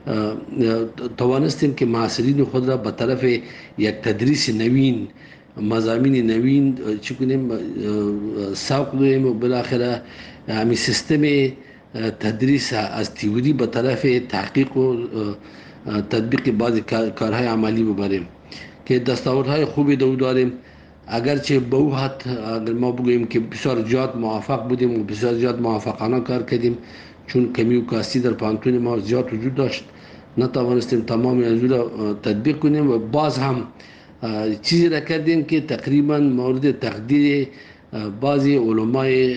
توانستیم که محصلین خود را به طرف یک تدریس نوین، مضامین نوین چی کنیم سوق دهیم و بالاخره همین سیستم تدریس از تئوری به طرف تحقیق و تطبیق بعضی کارهای عملی ببریم که دستاوردهای خوبی دو داریم. اگرچه به او حد اگر ما بگوییم که بسیار زیاد موفق بودیم و بسیار زیاد موفقانه کار کردیم، چون کمی و کاستی در پانتون ما زیاد وجود داشت، نتوانستیم تمام از را تطبیق کنیم و باز هم چیزی را کردیم که تقریبا مورد تقدیر بعضی علمای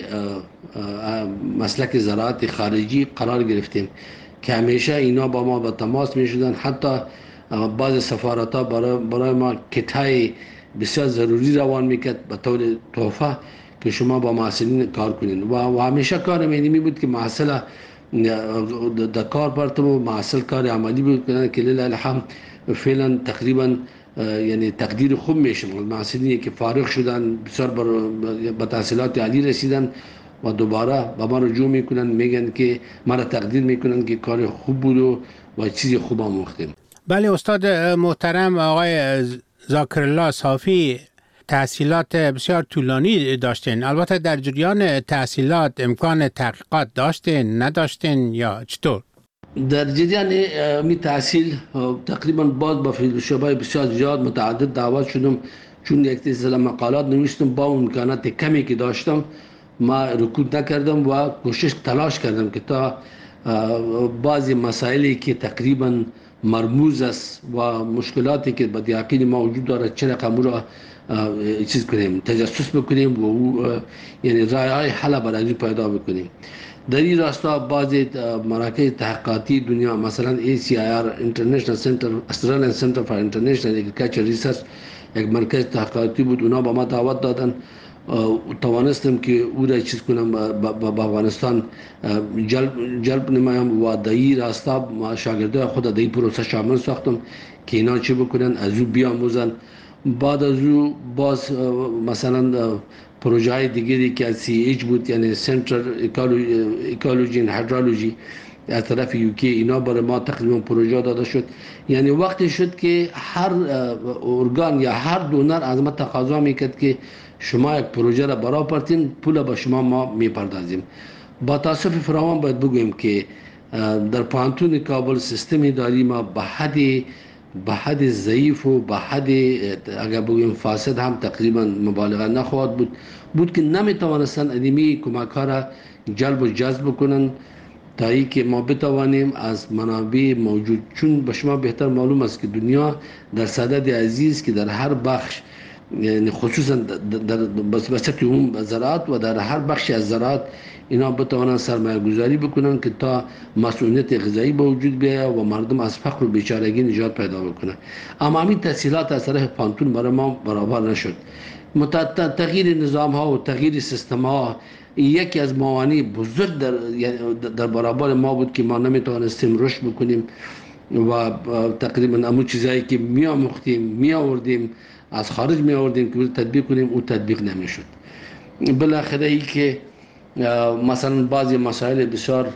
مسلک زراعت خارجی قرار گرفتیم که همیشه اینا با ما به تماس می شدن. حتی بعض سفارت ها برای, برای ما کتای بسیار ضروری روان میکرد به طور تحفه که شما با محصلین کار کنین و, و همیشه کار می بود که محصل در کار پرتم و محصل کار عملی بود که لله الحمد فعلا تقریبا یعنی تقدیر خوب میشه. محصلینی که فارغ شدن بسیار به تحصیلات عالی رسیدن و دوباره با ما رجوع میکنن، میگن که ما را تقدیر میکنن که کار خوب بود و, و چیزی خوب آموختیم. بله استاد محترم آقای ذاکر الله صافی تحصیلات بسیار طولانی داشتین. البته در جریان تحصیلات امکان تحقیقات داشتین نداشتین یا چطور؟ در جریان می تحصیل تقریبا باز با فیلسوفای بسیار زیاد متعدد دعوت شدم، چون یک سلسله مقالات نوشتم با امکانات کمی که داشتم ما رکود نکردم و کوشش تلاش کردم که تا بعضی مسائلی که تقریبا مرموز است و مشکلاتی که به یقین ما وجود داره چه رقم را چیز کنیم، تجسس بکنیم و یعنی راه های حل برای پیدا بکنیم. در این راستا بعضی مراکز تحقیقاتی دنیا مثلا ای سی آی آر International Center Australian Center for International Agriculture Research یک مرکز تحقیقاتی بود، اونا با ما دعوت دادن، توانستم که او را چیز کنم با افغانستان جلب جلب نمایم و در این راستا شاگردای خود در این پروسه شامل ساختم که اینا چه بکنن از او بیاموزن. بعد از او باز مثلا پروژه های دیگری که از سی ایچ بود یعنی سنتر اکولوژی و هیدرولوژی از طرف یوکی، اینا برای ما تقریبا پروژه داده شد. یعنی وقتی شد که هر ارگان یا هر دونر از ما تقاضا میکرد که شما یک پروژه را برای پرتین پول به شما ما میپردازیم. با تاسف فراوان باید بگویم که در پانتون کابل سیستم اداری ما به حد به حد ضعیف و به حد اگر بگویم فاسد هم تقریبا مبالغه نخواهد بود بود که نمیتوانستن ادمی کمک ها را جلب و جذب کنن تا ای که ما بتوانیم از منابع موجود، چون به شما بهتر معلوم است که دنیا در صدد عزیز که در هر بخش یعنی خصوصا در بسیط اون زراعت و در هر بخش از زراعت اینا بتوانند سرمایه گذاری بکنن که تا مسئولیت غذایی به وجود بیاید و مردم از فقر و بیچارگی نجات پیدا بکنن. اما همین تحصیلات از طرف پانتون برای ما برابر نشد. تغییر نظام ها و تغییر سیستم ها یکی از موانع بزرگ در در برابر ما بود که ما نمیتوانستیم رشد بکنیم و تقریبا همون چیزایی که می آموختیم می آوردیم از خارج می آوردیم که تطبیق کنیم او تطبیق نمیشد. بالاخره ای که مثلا بعضی مسائل بسیار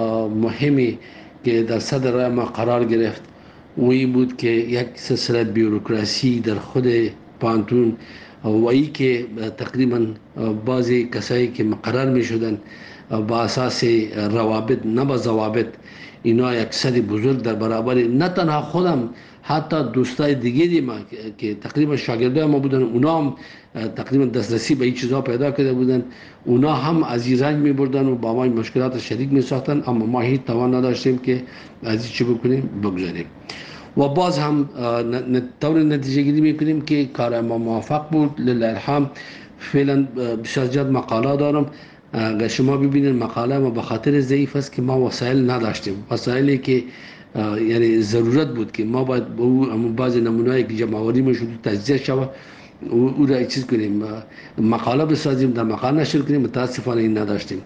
مهمی که در صدر راه ما قرار گرفت و این بود که یک سلسله بیوروکراسی در خود پانتون و ای که تقریبا بعضی کسایی که مقرر می شدن با اساس روابط نه با ضوابط، اینا یک صد بزرگ در برابر نه تنها خودم حتی دوستای دیگری ما که تقریبا شاگردای ما بودن، اونا هم تقریبا دسترسی به این چیزها پیدا کرده بودن، اونا هم از این رنج می بردن و با ما مشکلات شدید می ساختن، اما ما هیچ توان نداشتیم که از این چی بکنیم بگذاریم. و باز هم طور نتیجه گیری می کنیم که کار ما موفق بود لله الحمد. فعلا بسیار زیاد مقاله دارم، اگر شما ببینید مقاله ما به خاطر ضعیف است که ما وسایل نداشتیم، وسایلی که یعنی ضرورت بود که ما باید با او بعضی نمونه‌ای که جمع‌آوری می‌شد تجزیه شود او را چیز کنیم، مقاله بسازیم، در مقاله نشر کنیم، متاسفانه این نداشتیم.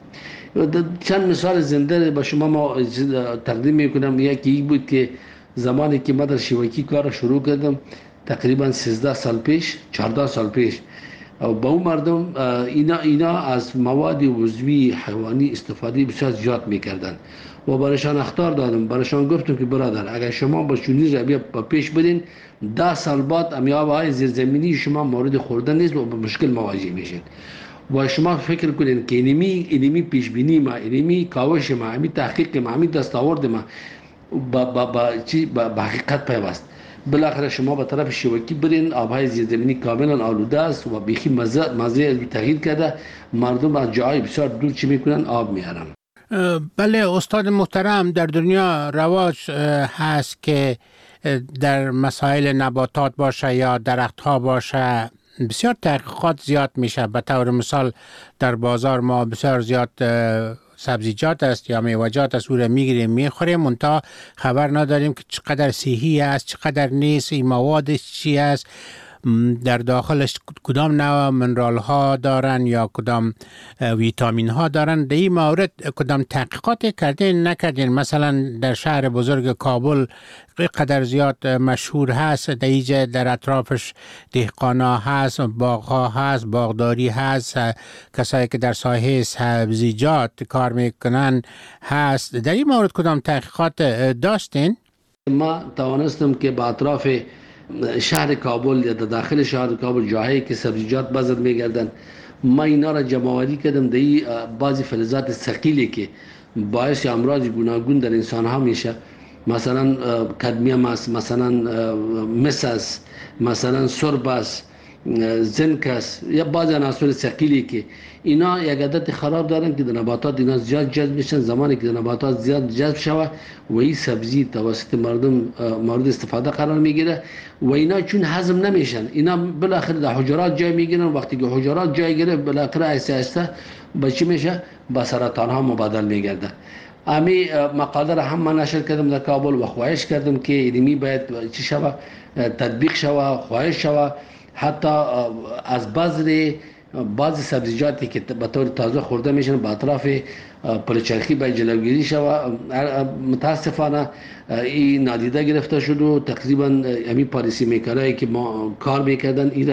چند مثال زنده با شما ما تقدیم می‌کنم. یکی بود که زمانی که ما در شیوکی کار شروع کردم تقریبا سیزده سال پیش چهارده سال پیش با اون مردم اینا اینا از مواد عضوی حیوانی استفاده بسیار زیاد میکردن و برایشان اخطار دادم، برایشان گفتم که برادر اگر شما با چنین رویه پیش برین ده سال بعد امیاب‌های زیرزمینی شما مورد خوردن نیست و با مشکل مواجه میشین. و شما فکر کنین که اینمی اینمی پیش بینی ما، اینمی کاوش ما، اینمی تحقیق ما، اینمی دستاورد ما با با با چی با حقیقت پیوست. بالاخره شما به طرف شیوکی برین، آبهای زیرزمینی کاملا آلوده است و بیخی مزه مزه از تغییر کرده، مردم از جای بسیار دور چی میکنن آب میارن. بله استاد محترم، در دنیا رواج هست که در مسائل نباتات باشه یا درخت ها باشه بسیار تحقیقات زیاد میشه. به طور مثال در بازار ما بسیار زیاد سبزیجات است یا میوه‌جات است، او را میگیریم میخوریم، منتها خبر نداریم که چقدر صحی است، چقدر نیست، این موادش چی است، در داخلش کدام نوع منرال ها دارن یا کدام ویتامین ها دارن. در این مورد کدام تحقیقات کردین نکردین؟ مثلا در شهر بزرگ کابل قدر زیاد مشهور هست، در اینجا در اطرافش دهقانا هست، باغ ها هست، باغداری هست، کسایی که در ساحه سبزیجات کار میکنن هست. در این مورد کدام تحقیقات داشتین؟ ما توانستم که با اطراف شهر کابل یا داخل شهر کابل جاهایی که سبزیجات بازار میگردن، ما اینا را جمع‌آوری کردم. در بعضی فلزات ثقیلی که باعث امراض گوناگون در انسان ها میشه، مثلا کدمیم است، مثلا مس است، مثلا سرب است، زنک است، یا بعضی عناصر ثقیلی که اینا یک عادت خراب دارن که در نباتات اینا زیاد جذب میشن. زمانی که در نباتات زیاد جذب شود و این سبزی توسط مردم مورد استفاده قرار میگیره و اینا چون هضم نمیشن، اینا بالاخره در حجرات جای میگیرن. وقتی که حجرات جای گیره بالاخره آهسته آهسته به چی میشه؟ به سرطان ها مبادل میگرده. امی مقاله را هم من نشر کردم در کابل و خواهش کردم که علمی باید چی شود تطبیق شود، خواهش شود حتی از بذر بعضی سبزیجاتی که به طور تازه خورده میشن به اطراف پلچرخی باید جلوگیری شود. متاسفانه این نادیده گرفته شد و تقریبا امی پالیسی میکرایی که ما کار میکردن این را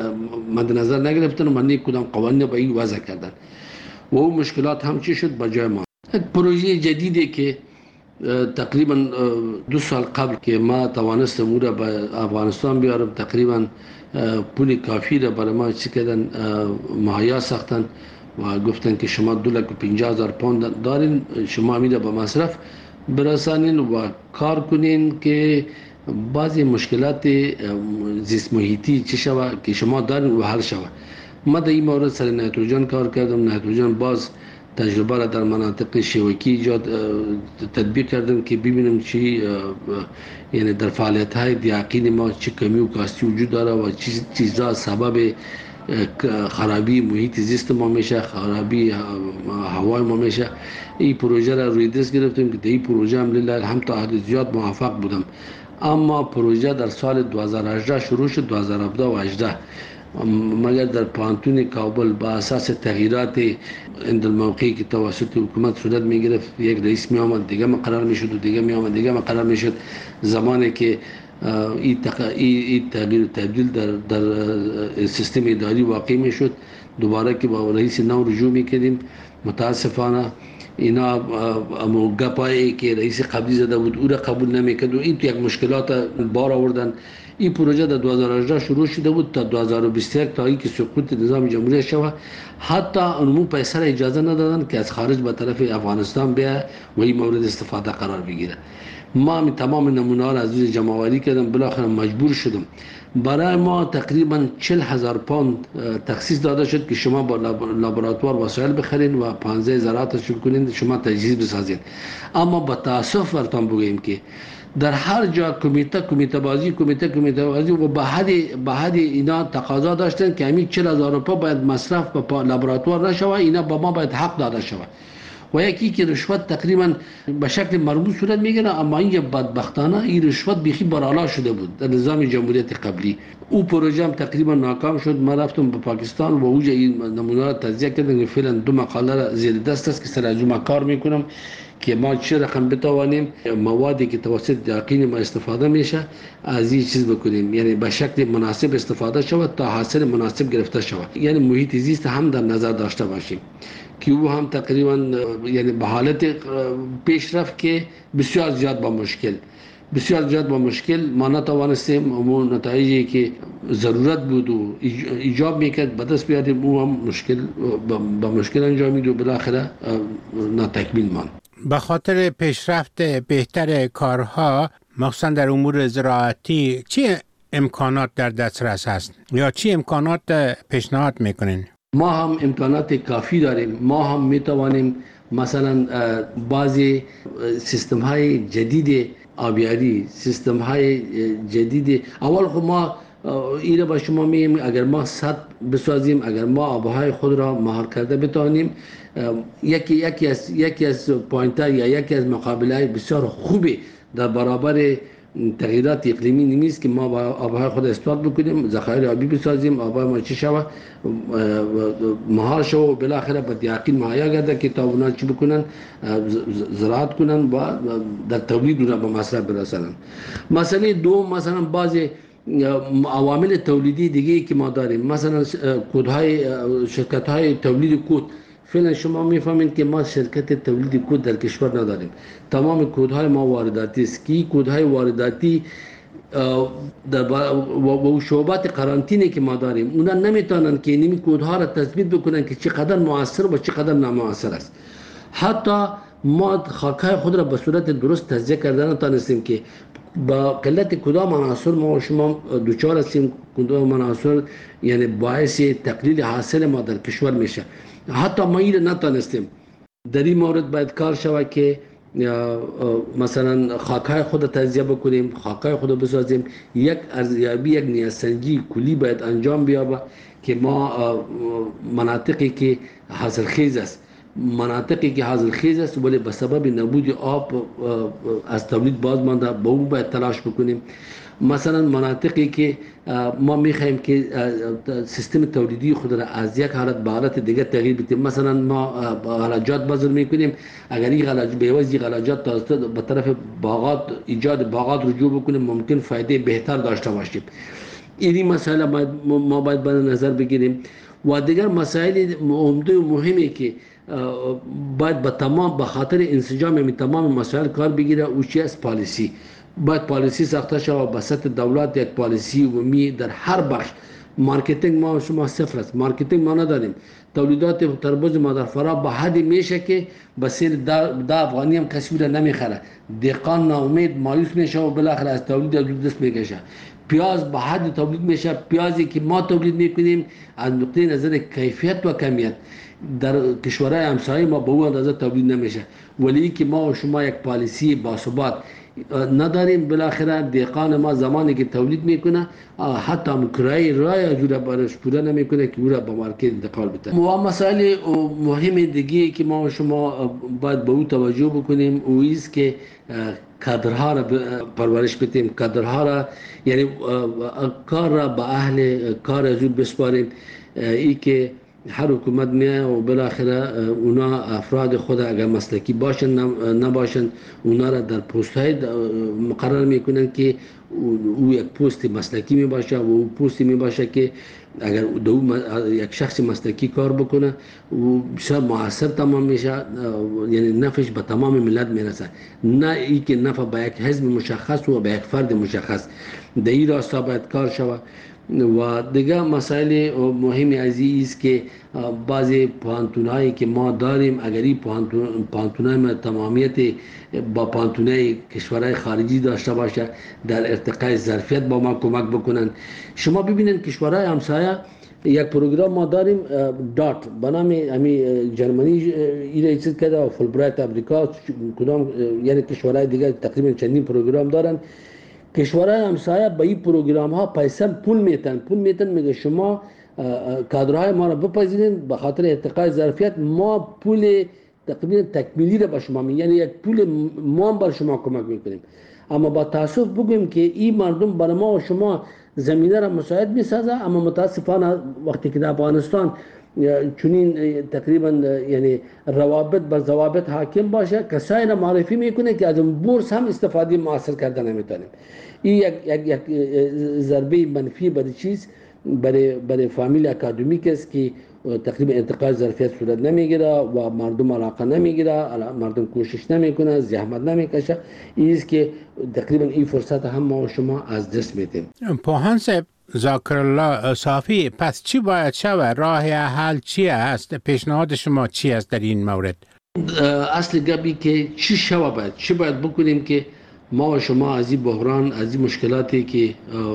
مد نظر نگرفتن و من کدام قوانین با این وضع کردن و اون مشکلات هم چی شد به جای ما. یک پروژه جدیدی که تقریبا دو سال قبل که ما توانستم او را به افغانستان بیارم، تقریبا پول کافی را برای ما چی کردن مهیا ساختن و گفتن که شما دو لک و پنجاه هزار پوند دارین، شما امیده به مصرف برسانین و کار کنین که بعضی مشکلات زیست محیطی چی شود که شما دارین و حل شود. ما در این مورد سر نیتروژن کار کردم. نیتروژن باز تجربه را در مناطق شوکی ایجاد تطبیق کردم که ببینم چی یعنی در فعالیت های دیاقین ما چی کمی و کاستی وجود داره و چی چیزا سبب خرابی محیط زیست ما میشه، خرابی هوای ما میشه. این پروژه را روی دست گرفتم که در این پروژه هم لله هم تا حد زیاد موفق بودم. اما پروژه در سال دو هزار و هجده شروع شد، دو هزار و هفده و هجده مگر در پانتون کابل با اساس تغییرات اند الموقعی که توسط حکومت صورت می گرفت، یک رئیس می آمد دیگه مقرر می شد و دیگه می آمد دیگه مقرر می شد. زمانی که این ای تغییر تبدیل در در سیستم اداری واقع می شد، دوباره که با رئیس نو رجوع می کردیم. متاسفانه اینا امو گپایی که رئیس قبلی زده بود او را قبول نمی کرد و این تو یک مشکلات بار آوردن. این پروژه در دو هزار و هجده شروع شده بود تا دو هزار و بیست و یک تا اینکه سقوط نظام جمهوری شود. حتی اونمو پیسر اجازه ندادن که از خارج به طرف افغانستان بیا و این مورد استفاده قرار بگیره. ما می تمام نمونه ها را از روی جمع‌آوری کردم، بالاخره مجبور شدم. برای ما تقریبا چهل هزار پوند تخصیص داده شد که شما با لابراتوار وسایل بخرین و پانزده زراعتش کنین، شما تجهیز بسازید. اما با تاسف براتون بگویم که در هر جا کمیته کمیته بازی کمیته کمیته بازی و به حد به حد اینا تقاضا داشتن که همین چهل هزار روپیه باید مصرف به لابراتوار نشود، اینا با ما باید حق داده شود. و یکی که رشوت تقریبا به شکل مربوط صورت میگیره، اما این بدبختانه این رشوت بیخی بالا شده بود در نظام جمهوریت قبلی. او پروژه هم تقریبا ناکام شد. ما رفتم به پاکستان و اوجا این نمونه را تجزیه کردن که فعلا دو مقاله را زیر دست است که سر از ما کار میکنم که ما چه رقم بتوانیم موادی که توسط دیاقین ما استفاده میشه از این چیز بکنیم، یعنی به شکل مناسب استفاده شود تا حاصل مناسب گرفته شود. یعنی محیط زیست هم در نظر داشته باشیم که او هم تقریبا یعنی به حالت پیشرفت که بسیار زیاد با مشکل بسیار زیاد با مشکل ما نتوانستیم اون نتایجی که ضرورت بود و ایجاب میکرد به دست بیاریم. او هم مشکل با مشکل انجامید و بالاخره ناتکمیل ماند. به خاطر پیشرفت بهتر کارها مخصوصا در امور زراعتی چه امکانات در دسترس هست یا چه امکانات پیشنهاد میکنین؟ ما هم امکانات کافی داریم. ما هم میتوانیم مثلا بعضی سیستم های جدید آبیاری، سیستم های جدید. اول خب ما ایره با شما میگیم اگر ما سد بسازیم، اگر ما آبهای خود را مهار کرده بتوانیم، یکی یکی از یکی از پوینت‌ها یا یکی از مقابله‌های بسیار خوبی در برابر تغییرات اقلیمی نیست که ما با آبهای خود استفاده بکنیم، ذخایر آبی بسازیم، آبهای ما چی شود مهار شود و بالاخره به یقین مهیا گرده که تا اونا چی بکنن، زراعت کنن و در تولید را به مصرف برسانن. مسئله دوم مثلا بعضی عوامل تولیدی دیگه که ما داریم، مثلا کودهای شرکت های تولید کود. فعلا شما میفهمید که ما شرکت تولید کود در کشور نداریم، تمام کودهای ما وارداتی است که کودهای وارداتی در و شعبات قرنطینه که ما داریم اونا نمیتونن که این کودها را تثبیت بکنن که چقدر مؤثر و چقدر نامؤثر است. حتی ما خاکهای خود را به صورت درست تجزیه کردن نتونستیم که با قلت کدام عناصر ما و شما دوچار هستیم، کدام عناصر یعنی باعث تقلیل حاصل ما در کشور میشه. حتی ما این نتونستیم. در این مورد باید کار شود که مثلا خاکهای خود تجزیه بکنیم، خاکهای خود بسازیم، یک ارزیابی، یک نیازسنجی کلی باید انجام بیابه که ما مناطقی که حاصلخیز است، مناطقی که حاصلخیز است ولی به سبب نبود آب از تولید باز مانده، به او باید تلاش بکنیم. مثلا مناطقی که ما میخوایم که سیستم تولیدی خود را از یک حالت به حالت دیگه تغییر بدیم، مثلا ما غلاجات بذر میکنیم، اگر این غلاجات به واسطه غلاجات به طرف باغات ایجاد باغات رجوع بکنیم ممکن فایده بهتر داشته باشیم. این مسئله ما باید به نظر بگیریم. و دیگر مسائل عمده و مهمی که باید به تمام به خاطر انسجام می تمام مسائل کار بگیره او چی است؟ پالیسی. باید پالیسی ساخته شود به سطح دولت، یک پالیسی عمومی در هر بخش. مارکتینگ ما شما صفر است، مارکتینگ ما نداریم. تولیدات تربوز مادر فرا به حدی میشه که به سیر ده افغانی هم کسی را نمیخره، دهقان ناامید مایوس میشه و بالاخره از تولید از دست میکشه. پیاز به حد تولید میشه، پیازی که ما تولید میکنیم از نقطه نظر کیفیت و کمیت در کشورهای همسایه ما به اون اندازه تولید نمیشه. ولی که ما و شما یک پالیسی باثبات نداریم، بالاخره دهقان ما زمانی که تولید میکنه حتی کرایه رای جوره برش پوره نمیکنه که او را به مارکت انتقال بده. و مسائل مهم دیگه که ما و شما باید به او توجه بکنیم او است که کادرها را پرورش بدیم، کادرها را یعنی کار را به اهل کار از اون بسپاریم. ای که هر حکومت میه و بالاخره اونا افراد خود اگر مسلکی باشن نباشن اونا را در پست های مقرر میکنن که او یک پست مسلکی می باشه و او پستی می باشه که اگر دو یک شخص مسلکی کار بکنه و بسیار موثر تمام میشه، یعنی نفعش به تمام ملت میرسه، نه ای که نفع به یک حزب مشخص و به یک فرد مشخص. در این راستا باید کار شود. و دیگه مسائل مهمی از این است که بعضی پانتونایی که ما داریم اگر این پانتونای ما تمامیت با پانتونای کشورهای خارجی داشته باشه در ارتقای ظرفیت با ما کمک بکنن. شما ببینید کشورهای همسایه یک پروگرام ما داریم دات به نام همین جرمنی ایره چیز کرده و فولبرایت امریکا کدام یعنی کشورهای دیگه تقریبا چندین پروگرام دارن. کشورهای همسایه به این پروگرام ها پیسه پول میتن پول میتن میگه شما کادرهای ما را بپذیرین به خاطر ارتقای ظرفیت ما پول تقریبا تکمیلی را به شما می یعنی یک پول ما بر شما کمک میکنیم. اما با تاسف بگویم که این مردم برای ما و شما زمینه را مساعد میسازه، اما متاسفانه وقتی که در افغانستان چنین تقریبا یعنی روابط بر ضوابط حاکم باشه کسایی را معرفی میکنه که از اون بورس هم استفاده موثر کردن نمیتونیم. این یک یک یک ضربه منفی برای چیز برای برای فامیل اکادمیک است که تقریبا انتقال ظرفیت صورت نمیگیره و مردم علاقه نمیگیره، مردم کوشش نمیکنه، زحمت نمیکشه. این است که تقریبا این فرصت هم ما و شما از دست میدیم. پوهان صاحب ذاکر الله صافی، پس چی باید شود؟ راه حل چی است؟ پیشنهاد شما چی است در این مورد؟ اصل گپی که چی شود باید چی باید بکنیم که ما و شما از این بحران، از این مشکلاتی که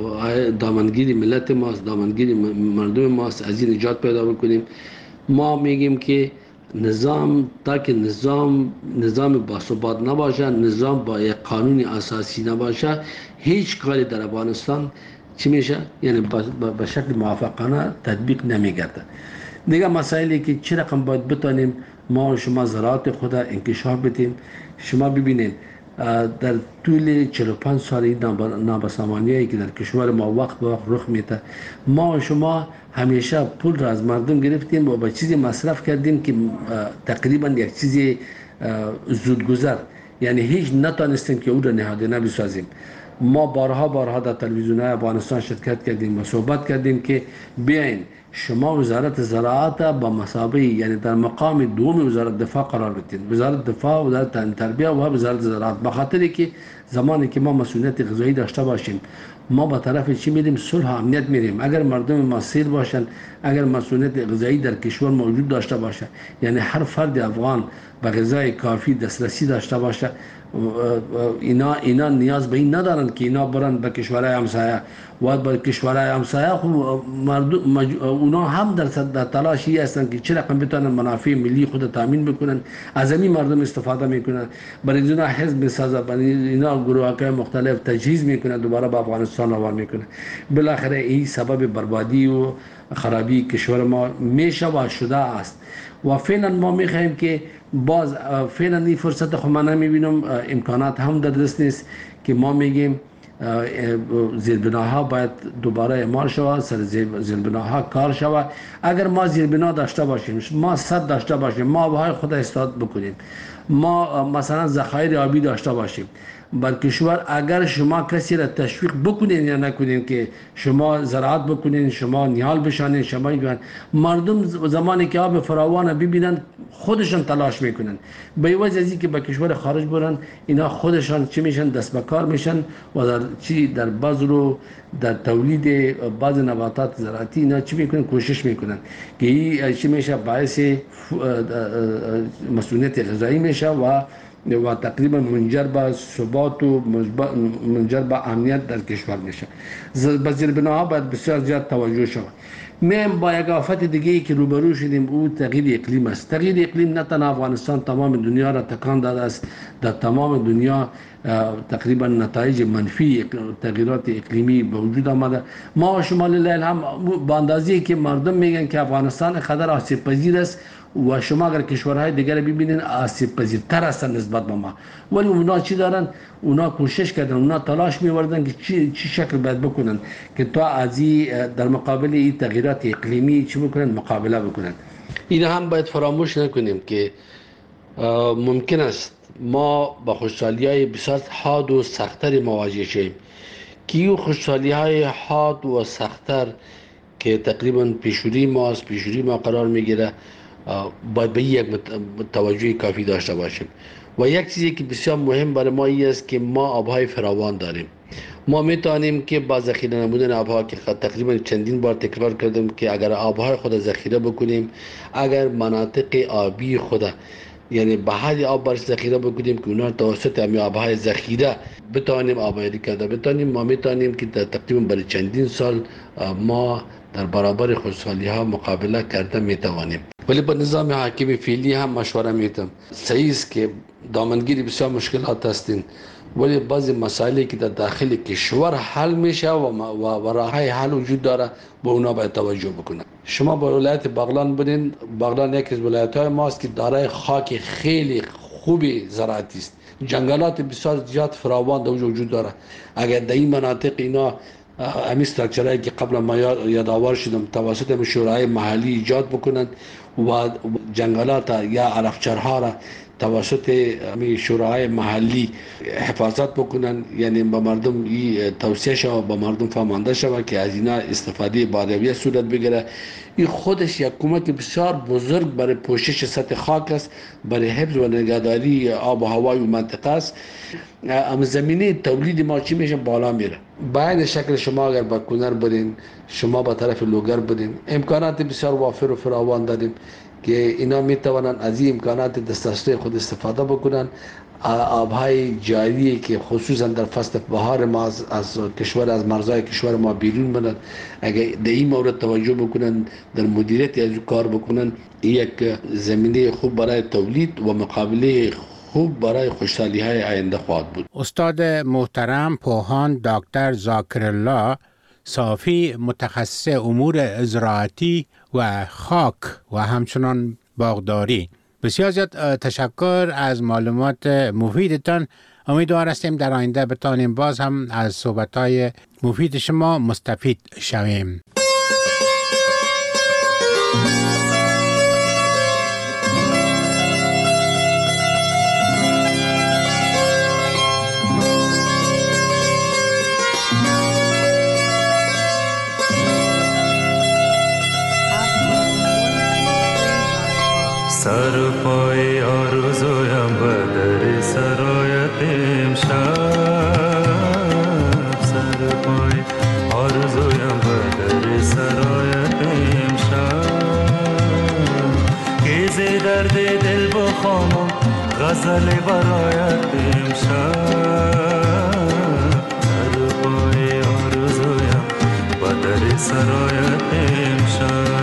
دامنگیری ملت ماست، دامنگیری مردم ماست، از این نجات پیدا بکنیم. ما میگیم که نظام تا که نظام نظام باثبات نباشه، نظام با یک قانون اساسی نباشه، هیچ کاری در افغانستان چی میشه؟ یعنی به شکل موافقانه تطبیق نمیگرده. دیگه مسائلی که چه رقم باید بتانیم ما و شما زراعت خود انکشاف بدیم. شما ببینید در طول چهل و پنج سالی نابسامانیایی که در کشور ما وقت به وقت رخ میده، ما و شما همیشه پول را از مردم گرفتیم و به چیزی مصرف کردیم که تقریبا یک چیزی زودگذر، یعنی هیچ نتانستیم که او را نهادینه بسازیم. ما بارها بارها در تلویزیون‌های افغانستان شرکت کردیم و صحبت کردیم که بیاین شما وزارت زراعت با مسابقه، یعنی در مقام دوم وزارت دفاع قرار بدین، وزارت دفاع، وزارت تربیه و وزارت زراعت، به خاطری که زمانی که ما مسئولیت غذایی داشته باشیم ما با طرف چی میریم؟ صلح و امنیت میریم. اگر مردم ما سیر باشن، اگر مسئولیت غذایی در کشور موجود داشته باشه، یعنی هر فرد افغان به غذای کافی دسترسی داشته باشه، اینا اینا نیاز به این ندارن که اینا برن به کشورهای همسایه و به کشورهای همسایه خب مردم اونا هم در در تلاشی هستن که چه رقم بتونن منافع ملی خود تامین بکنن، از همین مردم استفاده میکنن، برای اینا حزب میسازن، برای اینا گروه‌های مختلف تجهیز میکنن، دوباره به افغانستان روان میکنن. بالاخره این سبب بربادی و خرابی کشور ما میشه و شده است و فعلا ما میخوایم که باز فعلا این فرصت خو من نمیبینم، امکانات هم در دست نیست که ما میگیم زیربناها باید دوباره اعمال شود، سر زیربناها کار شود. اگر ما زیربنا داشته باشیم، ما سد داشته باشیم، ما آبهای خود استفاده بکنیم، ما مثلا ذخایر آبی داشته باشیم بر کشور، اگر شما کسی را تشویق بکنین یا نکنین که شما زراعت بکنین، شما نیال بشانین، شما این مردم زمانی که آب فراوان ببینن خودشان تلاش میکنن، به عوض از اینکه به کشور خارج برن اینا خودشان چی میشن؟ دست به کار میشن و در چی در بذر و در تولید بعض نباتات زراعتی اینا چی میکنن؟ کوشش میکنن که این چی میشه؟ باعث مسئولیت غذایی میشه و و تقریبا منجر به ثبات و منجر به امنیت در کشور میشه. به زیربناها باید بسیار زیاد توجه شود. میم با یک آفت دیگه ای که روبرو شدیم او تغییر اقلیم است. تغییر اقلیم نه تنها افغانستان، تمام دنیا را تکان داده است. در تمام دنیا تقریبا نتایج منفی تغییرات اقلیمی به وجود آمده. ما شمال لیل هم با اندازه‌ای که مردم میگن که افغانستان خطر آسیب پذیر است و شما اگر کشورهای دیگر ببینین آسیب پذیرتر هستن نسبت به ما، ولی اونا چی دارن؟ اونا کوشش کردن، اونا تلاش می‌وردن که چی چی شکل باید بکنن که تا از در مقابل این تغییرات اقلیمی چی بکنن؟ مقابله بکنن. این هم باید فراموش نکنیم که ممکن است ما با خوشحالی‌های بسیار حاد و سخت‌تر مواجه شیم که این خوشحالی‌های حاد و سخت‌تر که تقریبا پیشوری ماست، پیشوری ما قرار میگیره، باید به یک توجه کافی داشته باشیم. و یک چیزی که بسیار مهم برای ما این است که ما آبهای فراوان داریم. ما میتونیم که با ذخیره نمودن آبها که تقریبا چندین بار تکرار کردم که اگر آبهای خود ذخیره بکنیم، اگر مناطق آبی خود یعنی بحث آب برش ذخیره بکنیم که اونا توسط همین آبهای ذخیره بتوانیم آبیاری کرده بتوانیم، ما میتونیم که در تقریبا برای چندین سال ما در برابر خوشحالی ها مقابله کرده میتوانیم. ولی با نظام حاکم فعلی هم مشوره میتم. صحیح است که دامنگیری بسیار مشکلات هستین، ولی بعضی مسائلی که در داخل کشور حل میشه و, و, و راههای حل وجود داره به اونا باید توجه بکنه. شما با ولایت بغلان بدین، بغلان یکی از ولایت های ماست که دارای خاک خیلی خوبی زراعتی است، جنگلات بسیار زیاد فراوان در وجود داره. اگر در این مناطق اینا همین استراکچرهایی که قبل ما یادآور شدم توسط شورای محلی ایجاد بکنند و جنگلات یا علفچرها را توسط همین شورای محلی حفاظت بکنن، یعنی با مردم این توصیه شود، با مردم فهمانده شود که از اینا استفاده با رویه صورت بگیره. این خودش یک کمک بسیار بزرگ برای پوشش سطح خاک است، برای حفظ و نگهداری آب و هوای منطقه است. اما زمینه تولید ما چی میشه؟ بالا میره. باید شکل شما اگر با کنر برین، شما با طرف لوگر برین، امکانات بسیار وافر و فراوان داریم. که اینا میتوانند از این امکانات دسترسی خود استفاده بکنند. آبهای جاری که خصوصا در فصل بهار ما از, از کشور از مرزهای کشور ما بیرون بندن، اگر در این مورد توجه بکنن، در مدیریت از کار بکنن، یک زمینه خوب برای تولید و مقابله خوب برای خوشحالی های آینده خواهد بود. استاد محترم پوهان دکتر ذاکرالله صافی، متخصص امور زراعتی و خاک و همچنان باغداری، بسیار زیاد تشکر از معلومات مفیدتان. امیدوار هستیم در آینده بتانیم باز هم از صحبت‌های مفید شما مستفید شویم. سر پای آرزویم به در سرایت امشب، سر پای آرزویم به در سرایت امشب، که ز درد دل بخوانم غزل برایت امشب، سر پای آرزویم به در سرایت امشب.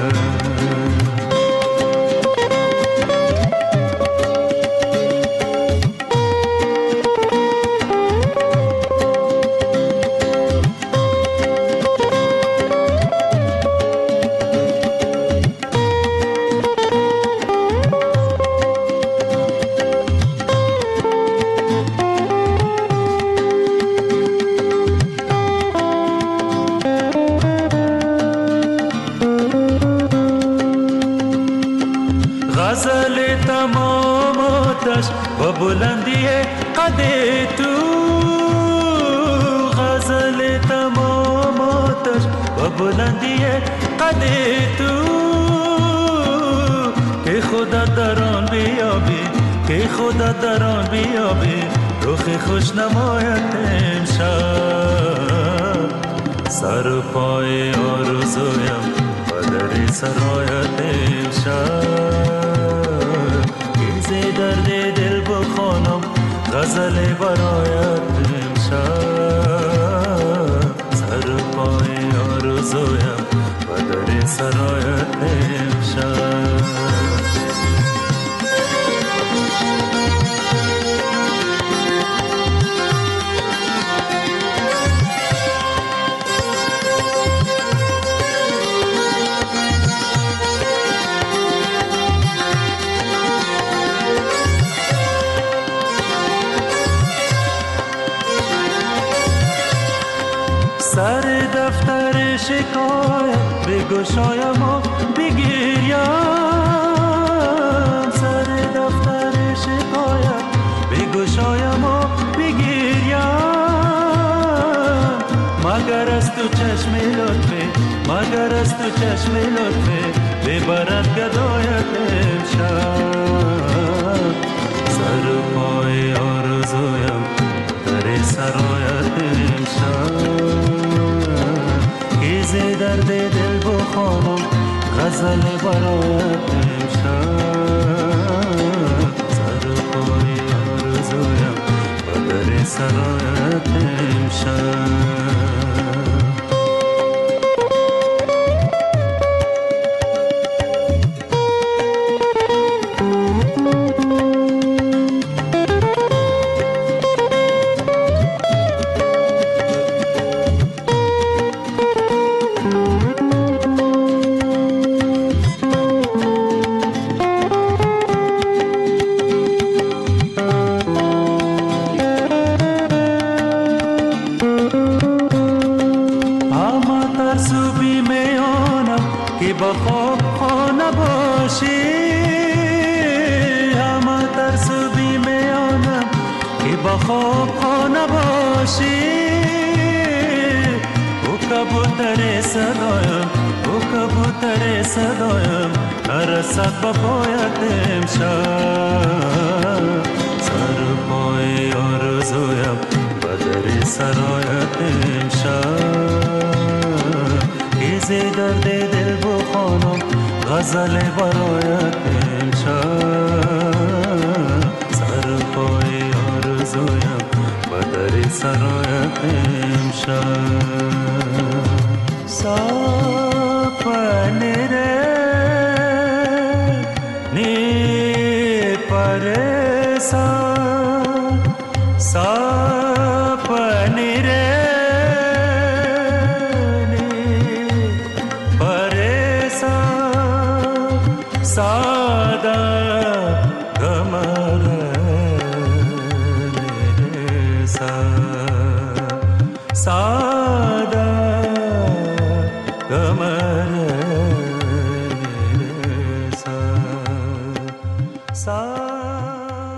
بلندی قد تو غزل تمام آتش و بلندی قد تو، که خدا در آن بیابی، که خدا در آن بیابی، رخ خوش نمایت امشب، سر پای آرزویم و در سرایت امشب، که درد دل بخوانم غزل برایت امشب، سر پای آرزویم و در سرایت امشب. سر دفتر شکایت بگشایم و بگیریم، سر دفتر شکایت بگشایم و بگیریم، مگر از تو چشم لطفه، مگر از تو چشم لطفه ببرد گدایت امشب، سر پای آرزویم در سرایت امشب، ز درد دل بخوانم غزل برایت امشب، سر پای آرزویم و در سرایت امشب. نرسد با پایت امشب، سر پای آرزویم و در سرایت امشب، که ز درد دل بخوانم غزل غزل برایت امشب سر پای آرزویم و در سرایت امشب سپنه ره نی پرسا سپنه ره सादा गमर सा सा